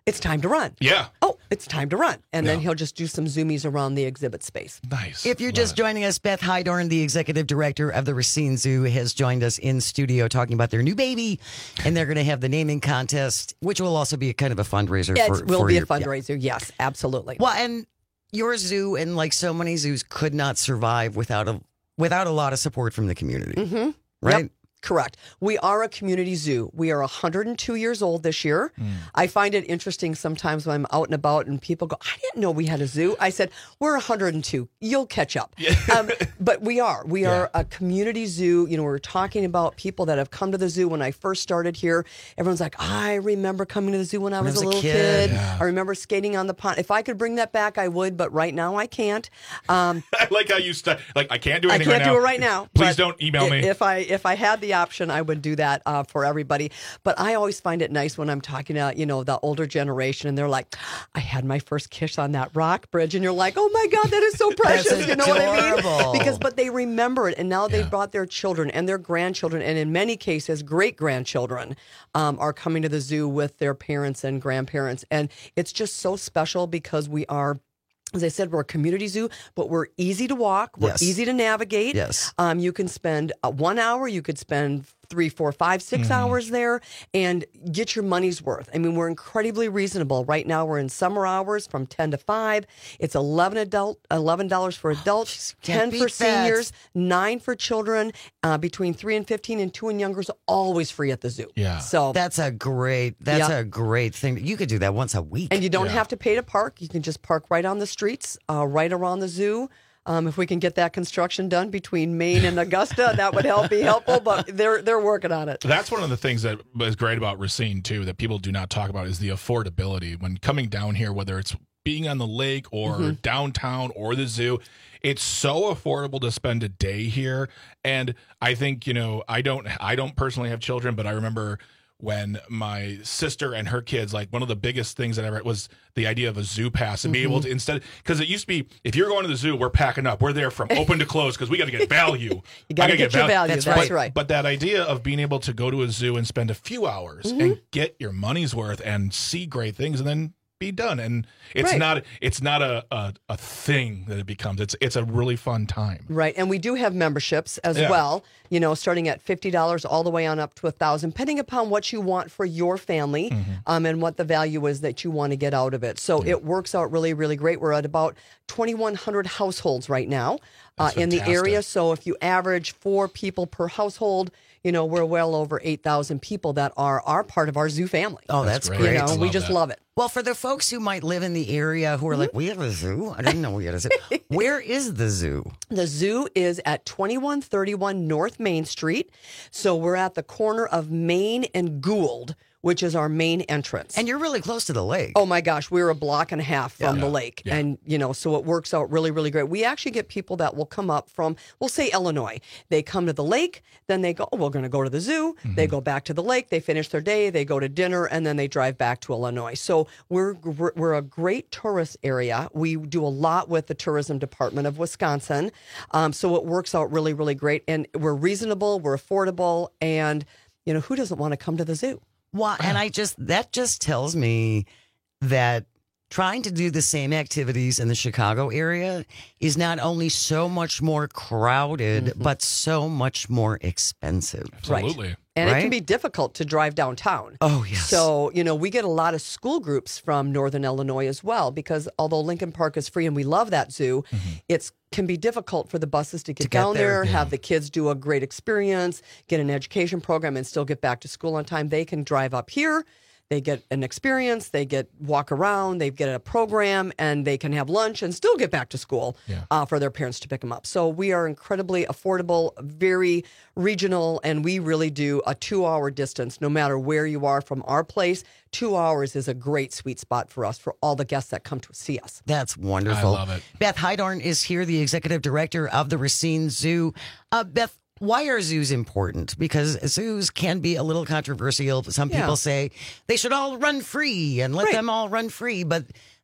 Speaker 7: it's time to run.
Speaker 17: Yeah.
Speaker 7: Oh, it's time to run. And then
Speaker 17: Yeah.
Speaker 7: he'll just do some zoomies around the exhibit space.
Speaker 17: Nice.
Speaker 15: If you're just joining us, Beth Hydorn, the executive director of the Racine Zoo, has joined us in studio talking about their new baby. And they're going to have the naming contest, which will also be a kind of a fundraiser.
Speaker 7: It will be a
Speaker 15: your-
Speaker 7: fundraiser. Yes, absolutely.
Speaker 15: Well, and your zoo, and like so many zoos, could not survive without a lot of support from the community.
Speaker 7: Mm-hmm.
Speaker 15: Right?
Speaker 7: Yep. Correct. We are a community zoo. We are 102 years old this year. I find it interesting sometimes when I'm out and about and people go, I didn't know we had a zoo. I said, we're 102. You'll catch up. But we are. We are a community zoo. You know, we're talking about people that have come to the zoo. When I first started here, everyone's like, I remember coming to the zoo when I was a little kid.
Speaker 17: Yeah.
Speaker 7: I remember skating on the pond. If I could bring that back, I would. But right now, I can't.
Speaker 17: I like how you I can't do anything
Speaker 7: I can't
Speaker 17: right now.
Speaker 7: do it right now.
Speaker 17: Please
Speaker 7: but
Speaker 17: don't email me.
Speaker 7: If I had the option, I would do that for everybody. But I always find it nice when I'm talking to, the older generation and they're like, I had my first kiss on that rock bridge. And you're like, oh my God, that is so precious. You know what I mean? But they remember it. And now they've brought their children and their grandchildren. And in many cases, great grandchildren are coming to the zoo with their parents and grandparents. And it's just so special because we are, as I said, we're a community zoo, but we're easy to walk. We're easy to navigate.
Speaker 15: Yes.
Speaker 7: You can spend 1 hour. You could spend 3, 4, 5, 6 hours there and get your money's worth. I mean, we're incredibly reasonable. Right now, we're in summer hours from 10 to 5. It's $11 for adults, 10 for seniors, 9 for children, between 3 and 15, and 2 and younger is always free at the zoo.
Speaker 17: Yeah.
Speaker 7: So
Speaker 15: That's a great thing. You could do that once a week.
Speaker 7: and you don't have to pay to park. You can just park right on the streets, right around the zoo. If we can get that construction done between Maine and Augusta, that would be helpful. But they're working on it.
Speaker 17: That's one of the things that is great about Racine, too, that people do not talk about is the affordability. When coming down here, whether it's being on the lake or downtown or the zoo, it's so affordable to spend a day here. And I think, I don't personally have children, but I remember when my sister and her kids, like one of the biggest things that I read was the idea of a zoo pass and be able to because it used to be, if you're going to the zoo, we're packing up. We're there from open to close because we got to get value.
Speaker 7: You got to get your value. That's right.
Speaker 17: But that idea of being able to go to a zoo and spend a few hours and get your money's worth and see great things and then be done. And it's not a thing that it becomes. It's a really fun time.
Speaker 7: Right. And we do have memberships as well, starting at $50 all the way on up to $1,000, depending upon what you want for your family and what the value is that you want to get out of it. So it works out really, really great. We're at about 2,100 households right now in the area. So if you average 4 people per household, we're well over 8,000 people that are part of our zoo family.
Speaker 15: Oh, that's great.
Speaker 7: We just love it.
Speaker 15: Well, for the folks who might live in the area who are like, we have a zoo? I didn't know we had a zoo. Where is the zoo?
Speaker 7: The zoo is at 2131 North Main Street. So we're at the corner of Main and Gould, which is our main entrance.
Speaker 15: And you're really close to the lake.
Speaker 7: Oh my gosh, we're a block and a half from the lake. Yeah. And, so it works out really, really great. We actually get people that will come up from, we'll say Illinois. They come to the lake, then they go, we're going to go to the zoo. They go back to the lake, they finish their day, they go to dinner, and then they drive back to Illinois. So we're a great tourist area. We do a lot with the tourism department of Wisconsin. So it works out really, really great. And we're reasonable, we're affordable, and, who doesn't want to come to the zoo?
Speaker 15: Well, and that just tells me that trying to do the same activities in the Chicago area is not only so much more crowded, but so much more expensive.
Speaker 17: Absolutely.
Speaker 7: Right. And it can be difficult to drive downtown.
Speaker 15: Oh, yes.
Speaker 7: So, we get a lot of school groups from Northern Illinois as well, because although Lincoln Park is free and we love that zoo, it can be difficult for the buses to get down there, have the kids do a great experience, get an education program, and still get back to school on time. They can drive up here. They get an experience, they walk around, they get a program, and they can have lunch and still get back to school for their parents to pick them up. So we are incredibly affordable, very regional, and we really do a 2-hour distance no matter where you are from our place. 2 hours is a great sweet spot for us, for all the guests that come to see us.
Speaker 15: That's wonderful.
Speaker 17: I love it.
Speaker 15: Beth Hydorn is here, the executive director of the Racine Zoo. Beth, why are zoos important? Because zoos can be a little controversial. Some people say they should all run free and let them all run free. But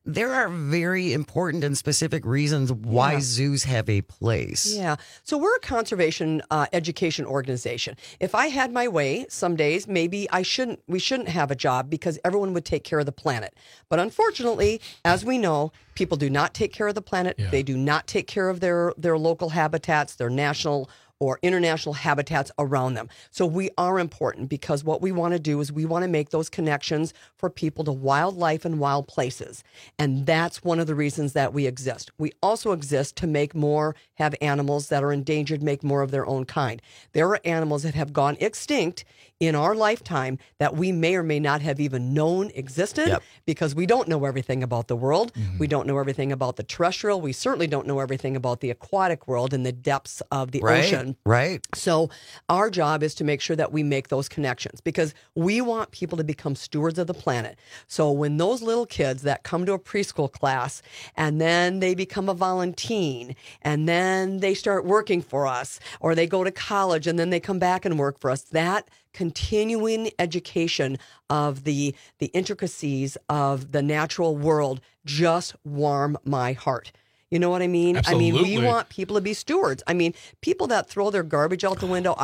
Speaker 15: there are very important and specific reasons why zoos have a place.
Speaker 7: Yeah. So we're a conservation education organization. If I had my way, some days maybe we shouldn't have a job because everyone would take care of the planet. But unfortunately, as we know, people do not take care of the planet. Yeah. They do not take care of their local habitats, their national or international habitats around them. So we are important because what we want to do is we want to make those connections for people to wildlife and wild places. And that's one of the reasons that we exist. We also exist to have animals that are endangered make more of their own kind. There are animals that have gone extinct in our lifetime that we may or may not have even known existed because we don't know everything about the world. Mm-hmm. We don't know everything about the terrestrial. We certainly don't know everything about the aquatic world and the depths of the ocean.
Speaker 15: Right.
Speaker 7: So our job is to make sure that we make those connections because we want people to become stewards of the planet. So when those little kids that come to a preschool class and then they become a volunteer and then they start working for us or they go to college and then they come back and work for us, that continuing education of the intricacies of the natural world just warm my heart. You know what I mean?
Speaker 17: Absolutely.
Speaker 7: I mean, we want people to be stewards. I mean, people that throw their garbage out the window,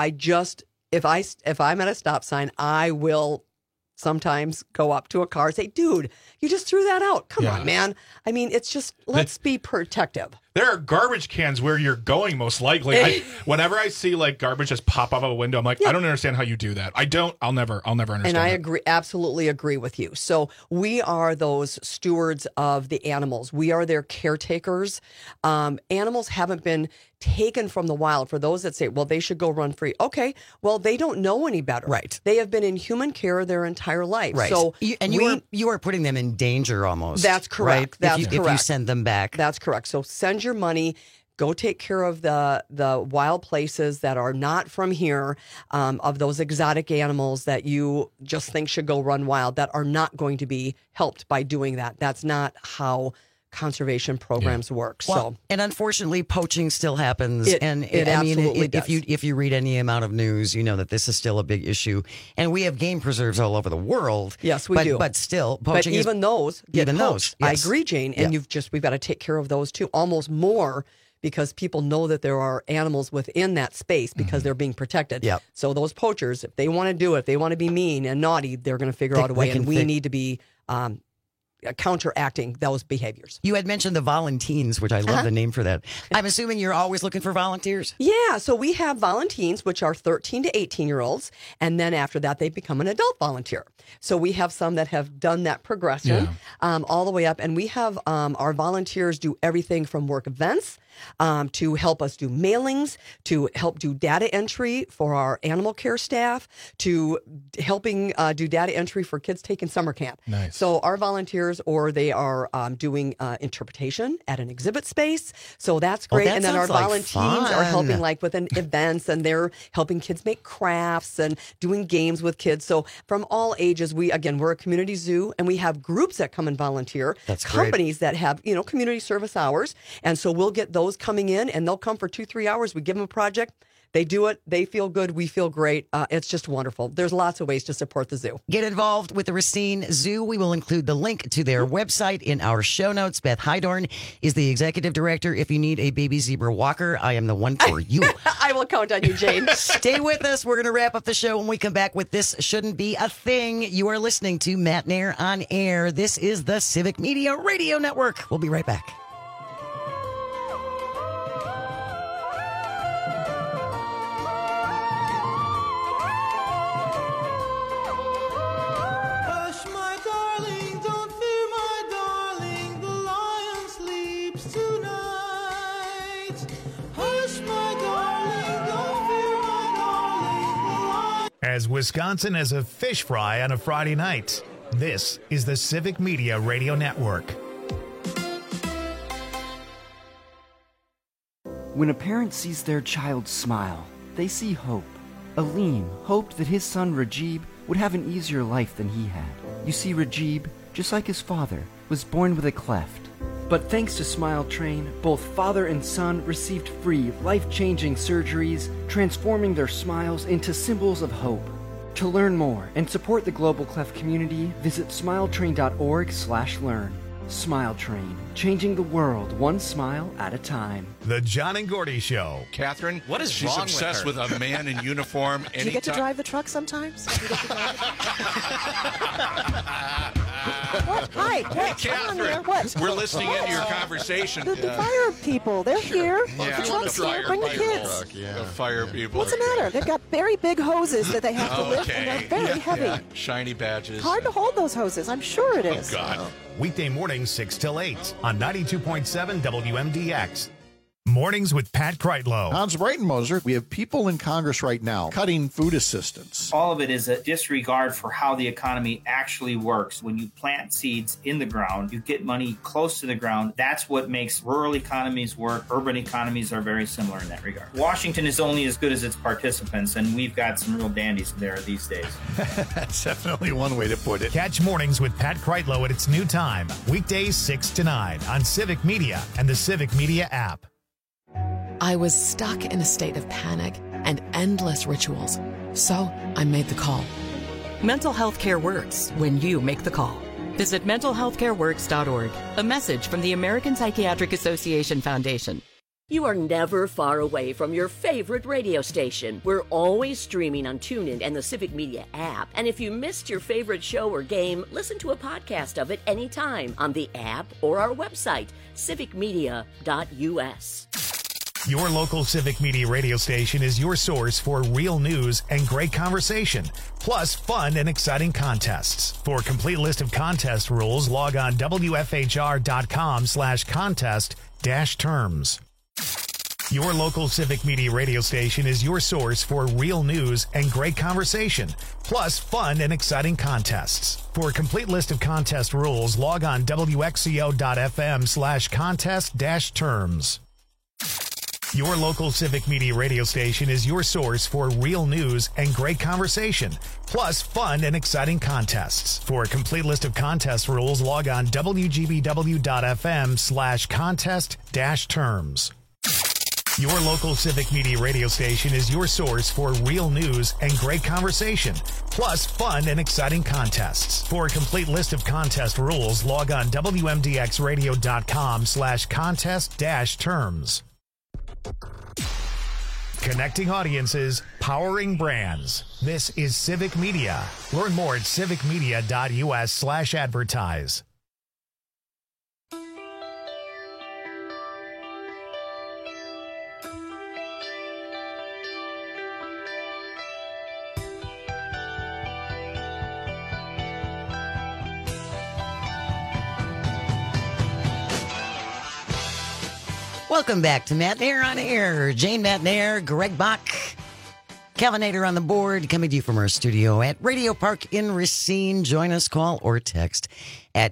Speaker 7: if I'm at a stop sign, I will sometimes go up to a car and say, dude, you just threw that out. Come on, man. I mean, it's just, let's be protective.
Speaker 17: There are garbage cans where you're going, most likely. Whenever I see like garbage just pop out of a window, I'm like, I don't understand how you do that. I'll never understand.
Speaker 7: And I absolutely agree with you. So we are those stewards of the animals. We are their caretakers. Animals haven't been taken from the wild. For those that say, well, they should go run free. Okay, well, they don't know any better.
Speaker 15: Right.
Speaker 7: They have been in human care their entire life.
Speaker 15: Right.
Speaker 7: So
Speaker 15: you are putting them in danger almost.
Speaker 7: That's correct.
Speaker 15: Right? If you send them back.
Speaker 7: That's correct. So send your money. Go take care of the wild places that are not from here, of those exotic animals that you just think should go run wild that are not going to be helped by doing that. That's not how conservation programs work.
Speaker 15: Well, and unfortunately, poaching still happens.
Speaker 7: It absolutely does.
Speaker 15: If you read any amount of news, you know that this is still a big issue. And we have game preserves all over the world.
Speaker 7: Yes, we do.
Speaker 15: But still, poaching
Speaker 7: even those get poached.
Speaker 15: Yes.
Speaker 7: I agree, Jane. And we've got to take care of those too, almost more because people know that there are animals within that space because they're being protected.
Speaker 15: Yep.
Speaker 7: So those poachers, if they want to do it, if they want to be mean and naughty, they're going to figure out a way. And we need to be counteracting those behaviors.
Speaker 15: You had mentioned the volunteers, which I love the name for that. I'm assuming you're always looking for volunteers?
Speaker 7: Yeah, so we have volunteers, which are 13 to 18-year-olds, and then after that, they become an adult volunteer. So we have some that have done that progression all the way up, and we have our volunteers do everything from work events to help us do mailings, to help do data entry for our animal care staff, to helping do data entry for kids taking summer camp.
Speaker 17: Nice.
Speaker 7: So our volunteers, or they are doing interpretation at an exhibit space. So that's great.
Speaker 15: That
Speaker 7: and then our volunteers
Speaker 15: fun.
Speaker 7: are helping like with events, and they're helping kids make crafts and doing games with kids. So from all ages, we're a community zoo, and we have groups that come and volunteer.
Speaker 15: That's great.
Speaker 7: Companies that have, community service hours. And so we'll get those coming in, and they'll come for 2-3 hours. We give them a project. They do it. They feel good. We feel great. It's just wonderful. There's lots of ways to support the zoo.
Speaker 15: Get involved with the Racine Zoo. We will include the link to their website in our show notes. Beth Hydorn is the executive director. If you need a baby zebra walker, I am the one for you.
Speaker 7: I will count on you, Jane.
Speaker 15: Stay with us. We're going to wrap up the show when we come back with This Shouldn't Be a Thing. You are listening to Matt Nair on Air. This is the Civic Media Radio Network. We'll be right back.
Speaker 2: As Wisconsin as a fish fry on a Friday night, this is the Civic Media Radio Network.
Speaker 8: When a parent sees their child smile, they see hope. Aleem hoped that his son Rajib would have an easier life than he had. You see, Rajib, just like his father, was born with a cleft. But thanks to Smile Train, both father and son received free, life-changing surgeries, transforming their smiles into symbols of hope. To learn more and support the Global Cleft community, visit smiletrain.org/learn. Smile Train, changing the world one smile at a time.
Speaker 2: The John and Gordy Show.
Speaker 9: Catherine,
Speaker 12: what is
Speaker 9: she's
Speaker 12: wrong
Speaker 9: obsessed
Speaker 12: with her?
Speaker 9: with a man in uniform.
Speaker 10: Do you get to drive the truck sometimes? Do you get to drive What? Hi. What? Come on here. What?
Speaker 9: We're listening into your conversation.
Speaker 10: The fire people, they're here.
Speaker 9: Yeah.
Speaker 10: The truck's here. Bring the kids.
Speaker 9: The fire people.
Speaker 10: What's the matter? They've got very big hoses that they have to lift, and they're very heavy.
Speaker 9: Yeah. Shiny badges.
Speaker 10: Hard to hold those hoses. I'm sure it is.
Speaker 9: Oh, God.
Speaker 2: Weekday mornings 6 till 8 on 92.7 WMDX. Mornings with Pat Kreitlow.
Speaker 22: Hans Breitenmoser, we have people in Congress right now cutting food assistance.
Speaker 23: All of it is a disregard for how the economy actually works. When you plant seeds in the ground, you get money close to the ground. That's what makes rural economies work. Urban economies are very similar in that regard. Washington is only as good as its participants, and we've got some real dandies there these days.
Speaker 22: That's definitely one way to put it.
Speaker 2: Catch Mornings with Pat Kreitlow at its new time, weekdays 6 to 9 on Civic Media and the Civic Media app.
Speaker 11: I was stuck in a state of panic and endless rituals. So I made the call.
Speaker 18: Mental health care works when you make the call. Visit mentalhealthcareworks.org. A message from the American Psychiatric Association Foundation.
Speaker 14: You are never far away from your favorite radio station. We're always streaming on TuneIn and the Civic Media app. And if you missed your favorite show or game, listen to a podcast of it anytime on the app or our website, civicmedia.us.
Speaker 2: Your local Civic Media radio station is your source for real news and great conversation, plus fun and exciting contests. For a complete list of contest rules, log on wfhr.com/contest-terms. Your local Civic Media radio station is your source for real news and great conversation, plus fun and exciting contests. For a complete list of contest rules, log on wxco.fm/contest-terms. Your local Civic Media radio station is your source for real news and great conversation, plus fun and exciting contests. For a complete list of contest rules, log on wgbw.fm/contest-terms. Your local Civic Media radio station is your source for real news and great conversation, plus fun and exciting contests. For a complete list of contest rules, log on wmdxradio.com/contest-terms. Connecting audiences, powering brands. This is Civic Media. Learn more at civicmedia.us/advertise.
Speaker 15: Welcome back to Matt Nair on Air. Jane Matt Nair, Greg Bach, Calvin Nader on the board, coming to you from our studio at Radio Park in Racine. Join us, call or text at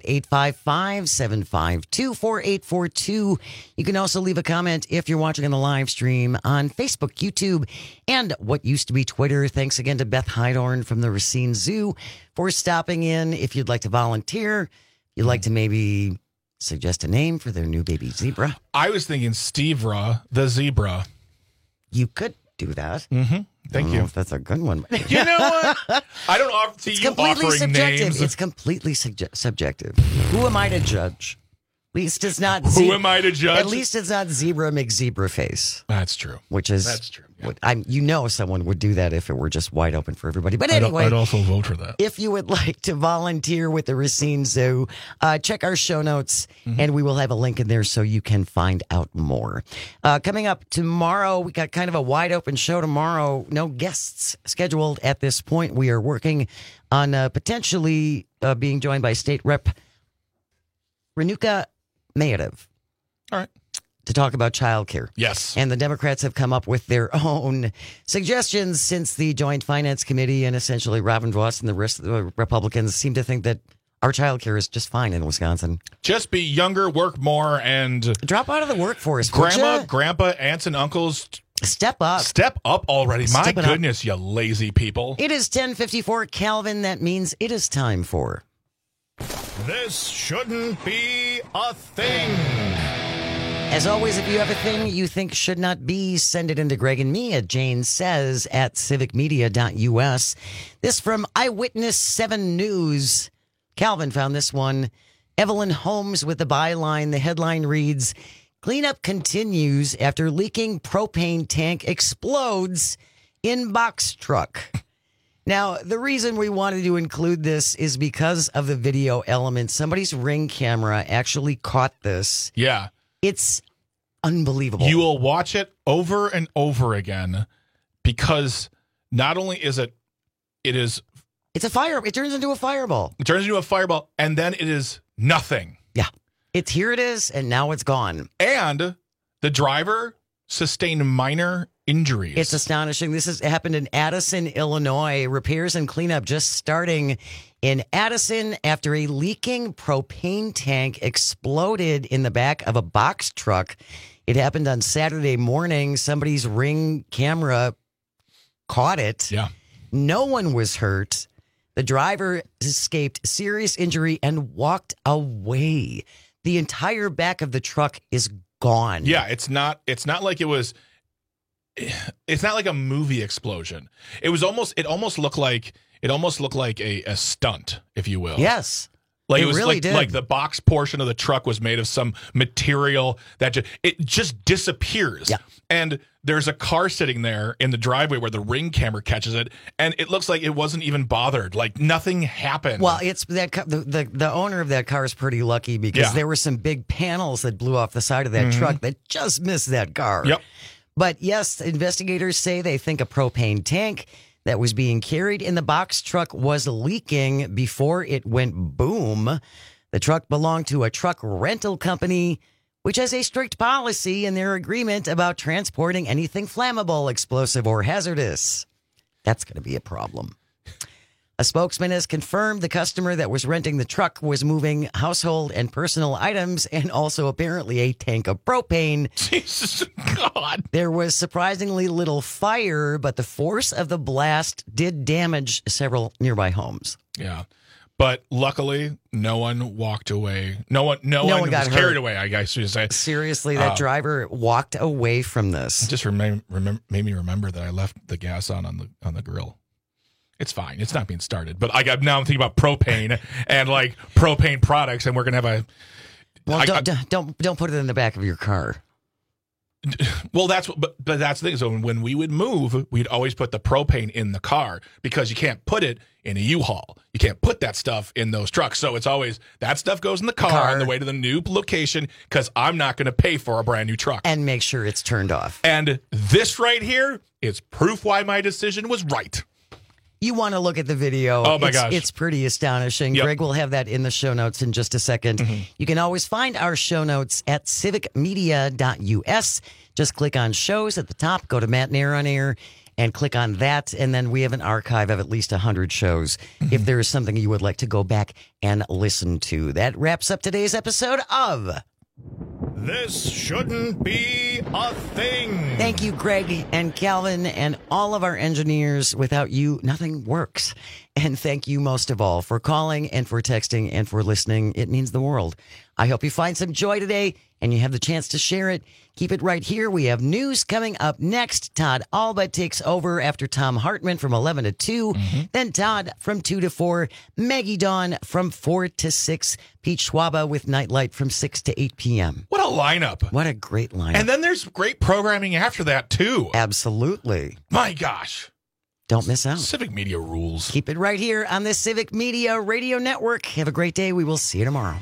Speaker 15: 855-752-4842. You can also leave a comment if you're watching on the live stream on Facebook, YouTube, and what used to be Twitter. Thanks again to Beth Heidorn from the Racine Zoo for stopping in. If you'd like to volunteer, you'd like to maybe suggest a name for their new baby zebra.
Speaker 17: I was thinking Stevra the zebra.
Speaker 15: You could do that.
Speaker 17: Mm-hmm. Thank you.
Speaker 15: If that's a good one.
Speaker 17: You know what? I don't offer to
Speaker 15: It's
Speaker 17: you
Speaker 15: completely
Speaker 17: offering
Speaker 15: subjective.
Speaker 17: names.
Speaker 15: It's completely subjective. Who am I to judge? At least it's not.
Speaker 17: Who am I to judge?
Speaker 15: At least it's not Zebra McZebra face.
Speaker 17: That's true.
Speaker 15: Which is
Speaker 17: That's true.
Speaker 15: What someone would do that if it were just wide open for everybody. But anyway,
Speaker 17: I'd also vote for that.
Speaker 15: If you would like to volunteer with the Racine Zoo, check our show notes, and we will have a link in there so you can find out more. Coming up tomorrow, we got kind of a wide open show tomorrow. No guests scheduled at this point. We are working on potentially being joined by State Rep Renuka Mayadev.
Speaker 17: All right.
Speaker 15: To talk about childcare.
Speaker 17: Yes.
Speaker 15: And the Democrats have come up with their own suggestions since the Joint Finance Committee and essentially Robin Voss and the rest of the Republicans seem to think that our childcare is just fine in Wisconsin.
Speaker 17: Just be younger, work more, and
Speaker 15: drop out of the workforce.
Speaker 17: Grandma, grandpa, aunts, and uncles.
Speaker 15: Step up.
Speaker 17: Step up already. My
Speaker 15: Step it
Speaker 17: goodness, you lazy people.
Speaker 15: It is 10:54, Calvin. That means it is time for...
Speaker 2: This shouldn't be a thing.
Speaker 15: As always, if you have a thing you think should not be, send it into Greg and me at janesays@civicmedia.us. This from Eyewitness 7 News. Calvin found this one. Evelyn Holmes with the byline. The headline reads, "Cleanup continues after leaking propane tank explodes in box truck." Now, the reason we wanted to include this is because of the video element. Somebody's Ring camera actually caught this.
Speaker 17: Yeah.
Speaker 15: It's unbelievable.
Speaker 17: You will watch it over and over again because not only is it's
Speaker 15: a fire. It turns into a fireball.
Speaker 17: It turns into a fireball, and then it is nothing.
Speaker 15: Yeah. Here it is, and now it's gone.
Speaker 17: And the driver sustained minor injuries.
Speaker 15: It's astonishing. This has happened in Addison, Illinois. Repairs and cleanup just starting in Addison after a leaking propane tank exploded in the back of a box truck. It happened on Saturday morning. Somebody's Ring camera caught it.
Speaker 17: Yeah.
Speaker 15: No one was hurt. The driver escaped serious injury and walked away. The entire back of the truck is gone.
Speaker 17: Yeah, it's not like it was. It's not like a movie explosion. It almost looked like a stunt, if you will.
Speaker 15: Yes.
Speaker 17: Like
Speaker 15: it
Speaker 17: it was
Speaker 15: really
Speaker 17: like,
Speaker 15: did.
Speaker 17: Like the box portion of the truck was made of some material that just disappears.
Speaker 15: Yeah.
Speaker 17: And there's a car sitting there in the driveway where the Ring camera catches it, and it looks like it wasn't even bothered. Like nothing happened.
Speaker 15: Well, it's that the owner of that car is pretty lucky because there were some big panels that blew off the side of that truck that just missed that car.
Speaker 17: Yep.
Speaker 15: But yes, investigators say they think a propane tank that was being carried in the box truck was leaking before it went boom. The truck belonged to a truck rental company, which has a strict policy in their agreement about transporting anything flammable, explosive, or hazardous. That's going to be a problem. A spokesman has confirmed the customer that was renting the truck was moving household and personal items and also apparently a tank of propane.
Speaker 17: Jesus God.
Speaker 15: There was surprisingly little fire, but the force of the blast did damage several nearby homes.
Speaker 17: Yeah. But luckily, no one walked away. No one
Speaker 15: got
Speaker 17: was carried
Speaker 15: hurt.
Speaker 17: away, I guess you say.
Speaker 15: Seriously, that driver walked away from this.
Speaker 17: It just made me remember that I left the gas on the grill. It's fine. It's not being started. But now I'm thinking about propane and like propane products, and we're gonna have a.
Speaker 15: Well, don't put it in the back of your car.
Speaker 17: Well, but that's the thing. So when we would move, we'd always put the propane in the car because you can't put it in a U-Haul. You can't put that stuff in those trucks. So it's always that stuff goes in the car on the way to the new location because I'm not going to pay for a brand new truck.
Speaker 15: And make sure it's turned off.
Speaker 17: And this right here is proof why my decision was right.
Speaker 15: You want to look at the video.
Speaker 17: Oh, my gosh.
Speaker 15: It's pretty astonishing.
Speaker 17: Yep.
Speaker 15: Greg will have that in the show notes in just a second.
Speaker 17: Mm-hmm.
Speaker 15: You can always find our show notes at civicmedia.us. Just click on shows at the top, go to Matt Nair on Air, and click on that. And then we have an archive of at least 100 shows if there is something you would like to go back and listen to. That wraps up today's episode of
Speaker 2: This Shouldn't Be a Thing.
Speaker 15: Thank you, Greg and Calvin, and all of our engineers. Without you, nothing works. And thank you most of all for calling and for texting and for listening. It means the world. I hope you find some joy today and you have the chance to share it. Keep it right here. We have news coming up next. Todd Alba takes over after Tom Hartman from 11 to 2. Then Todd from 2 to 4. Maggie Dawn from 4 to 6. Pete Schwaba with Nightlight from 6 to 8 p.m.
Speaker 17: What a lineup.
Speaker 15: What a great lineup.
Speaker 17: And then there's great programming after that, too.
Speaker 15: Absolutely.
Speaker 17: My gosh.
Speaker 15: Don't miss out.
Speaker 17: Civic Media rules.
Speaker 15: Keep it right here on the Civic Media Radio Network. Have a great day. We will see you tomorrow.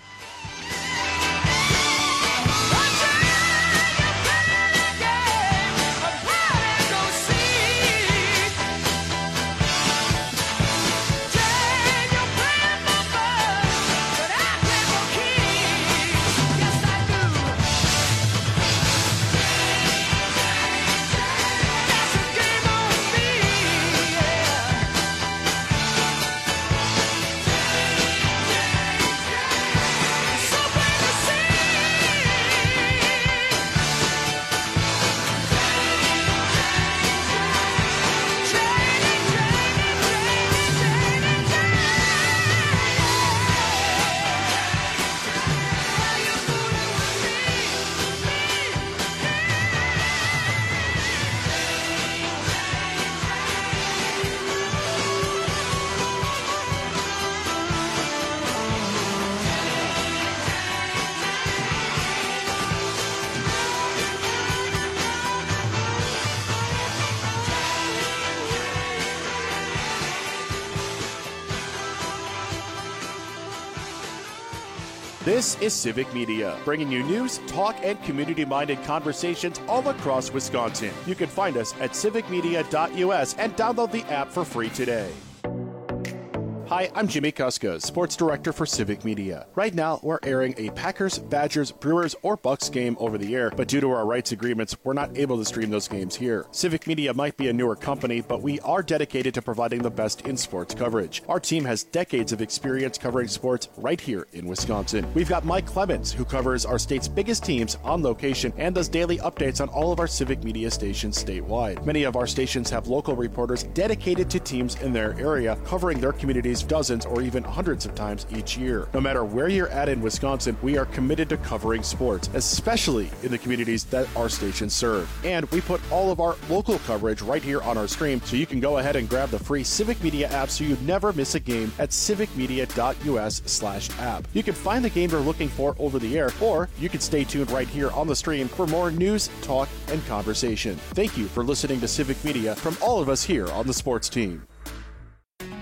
Speaker 1: This is Civic Media, bringing you news, talk, and community-minded conversations all across Wisconsin. You can find us at civicmedia.us and download the app for free today. Hi, I'm Jimmy Kuska, Sports Director for Civic Media. Right now, we're airing a Packers, Badgers, Brewers, or Bucks game over the air, but due to our rights agreements, we're not able to stream those games here. Civic Media might be a newer company, but we are dedicated to providing the best in sports coverage. Our team has decades of experience covering sports right here in Wisconsin. We've got Mike Clemens, who covers our state's biggest teams on location and does daily updates on all of our Civic Media stations statewide. Many of our stations have local reporters dedicated to teams in their area, covering their communities dozens or even hundreds of times each year. No matter where you're at in Wisconsin, we are committed to covering sports, especially in the communities that our stations serve. And we put all of our local coverage right here on our stream, so you can go ahead and grab the free Civic Media app so you never miss a game at civicmedia.us/app. You can find the game you're looking for over the air, or you can stay tuned right here on the stream for more news, talk, and conversation. Thank you for listening to Civic Media from all of us here on the sports team.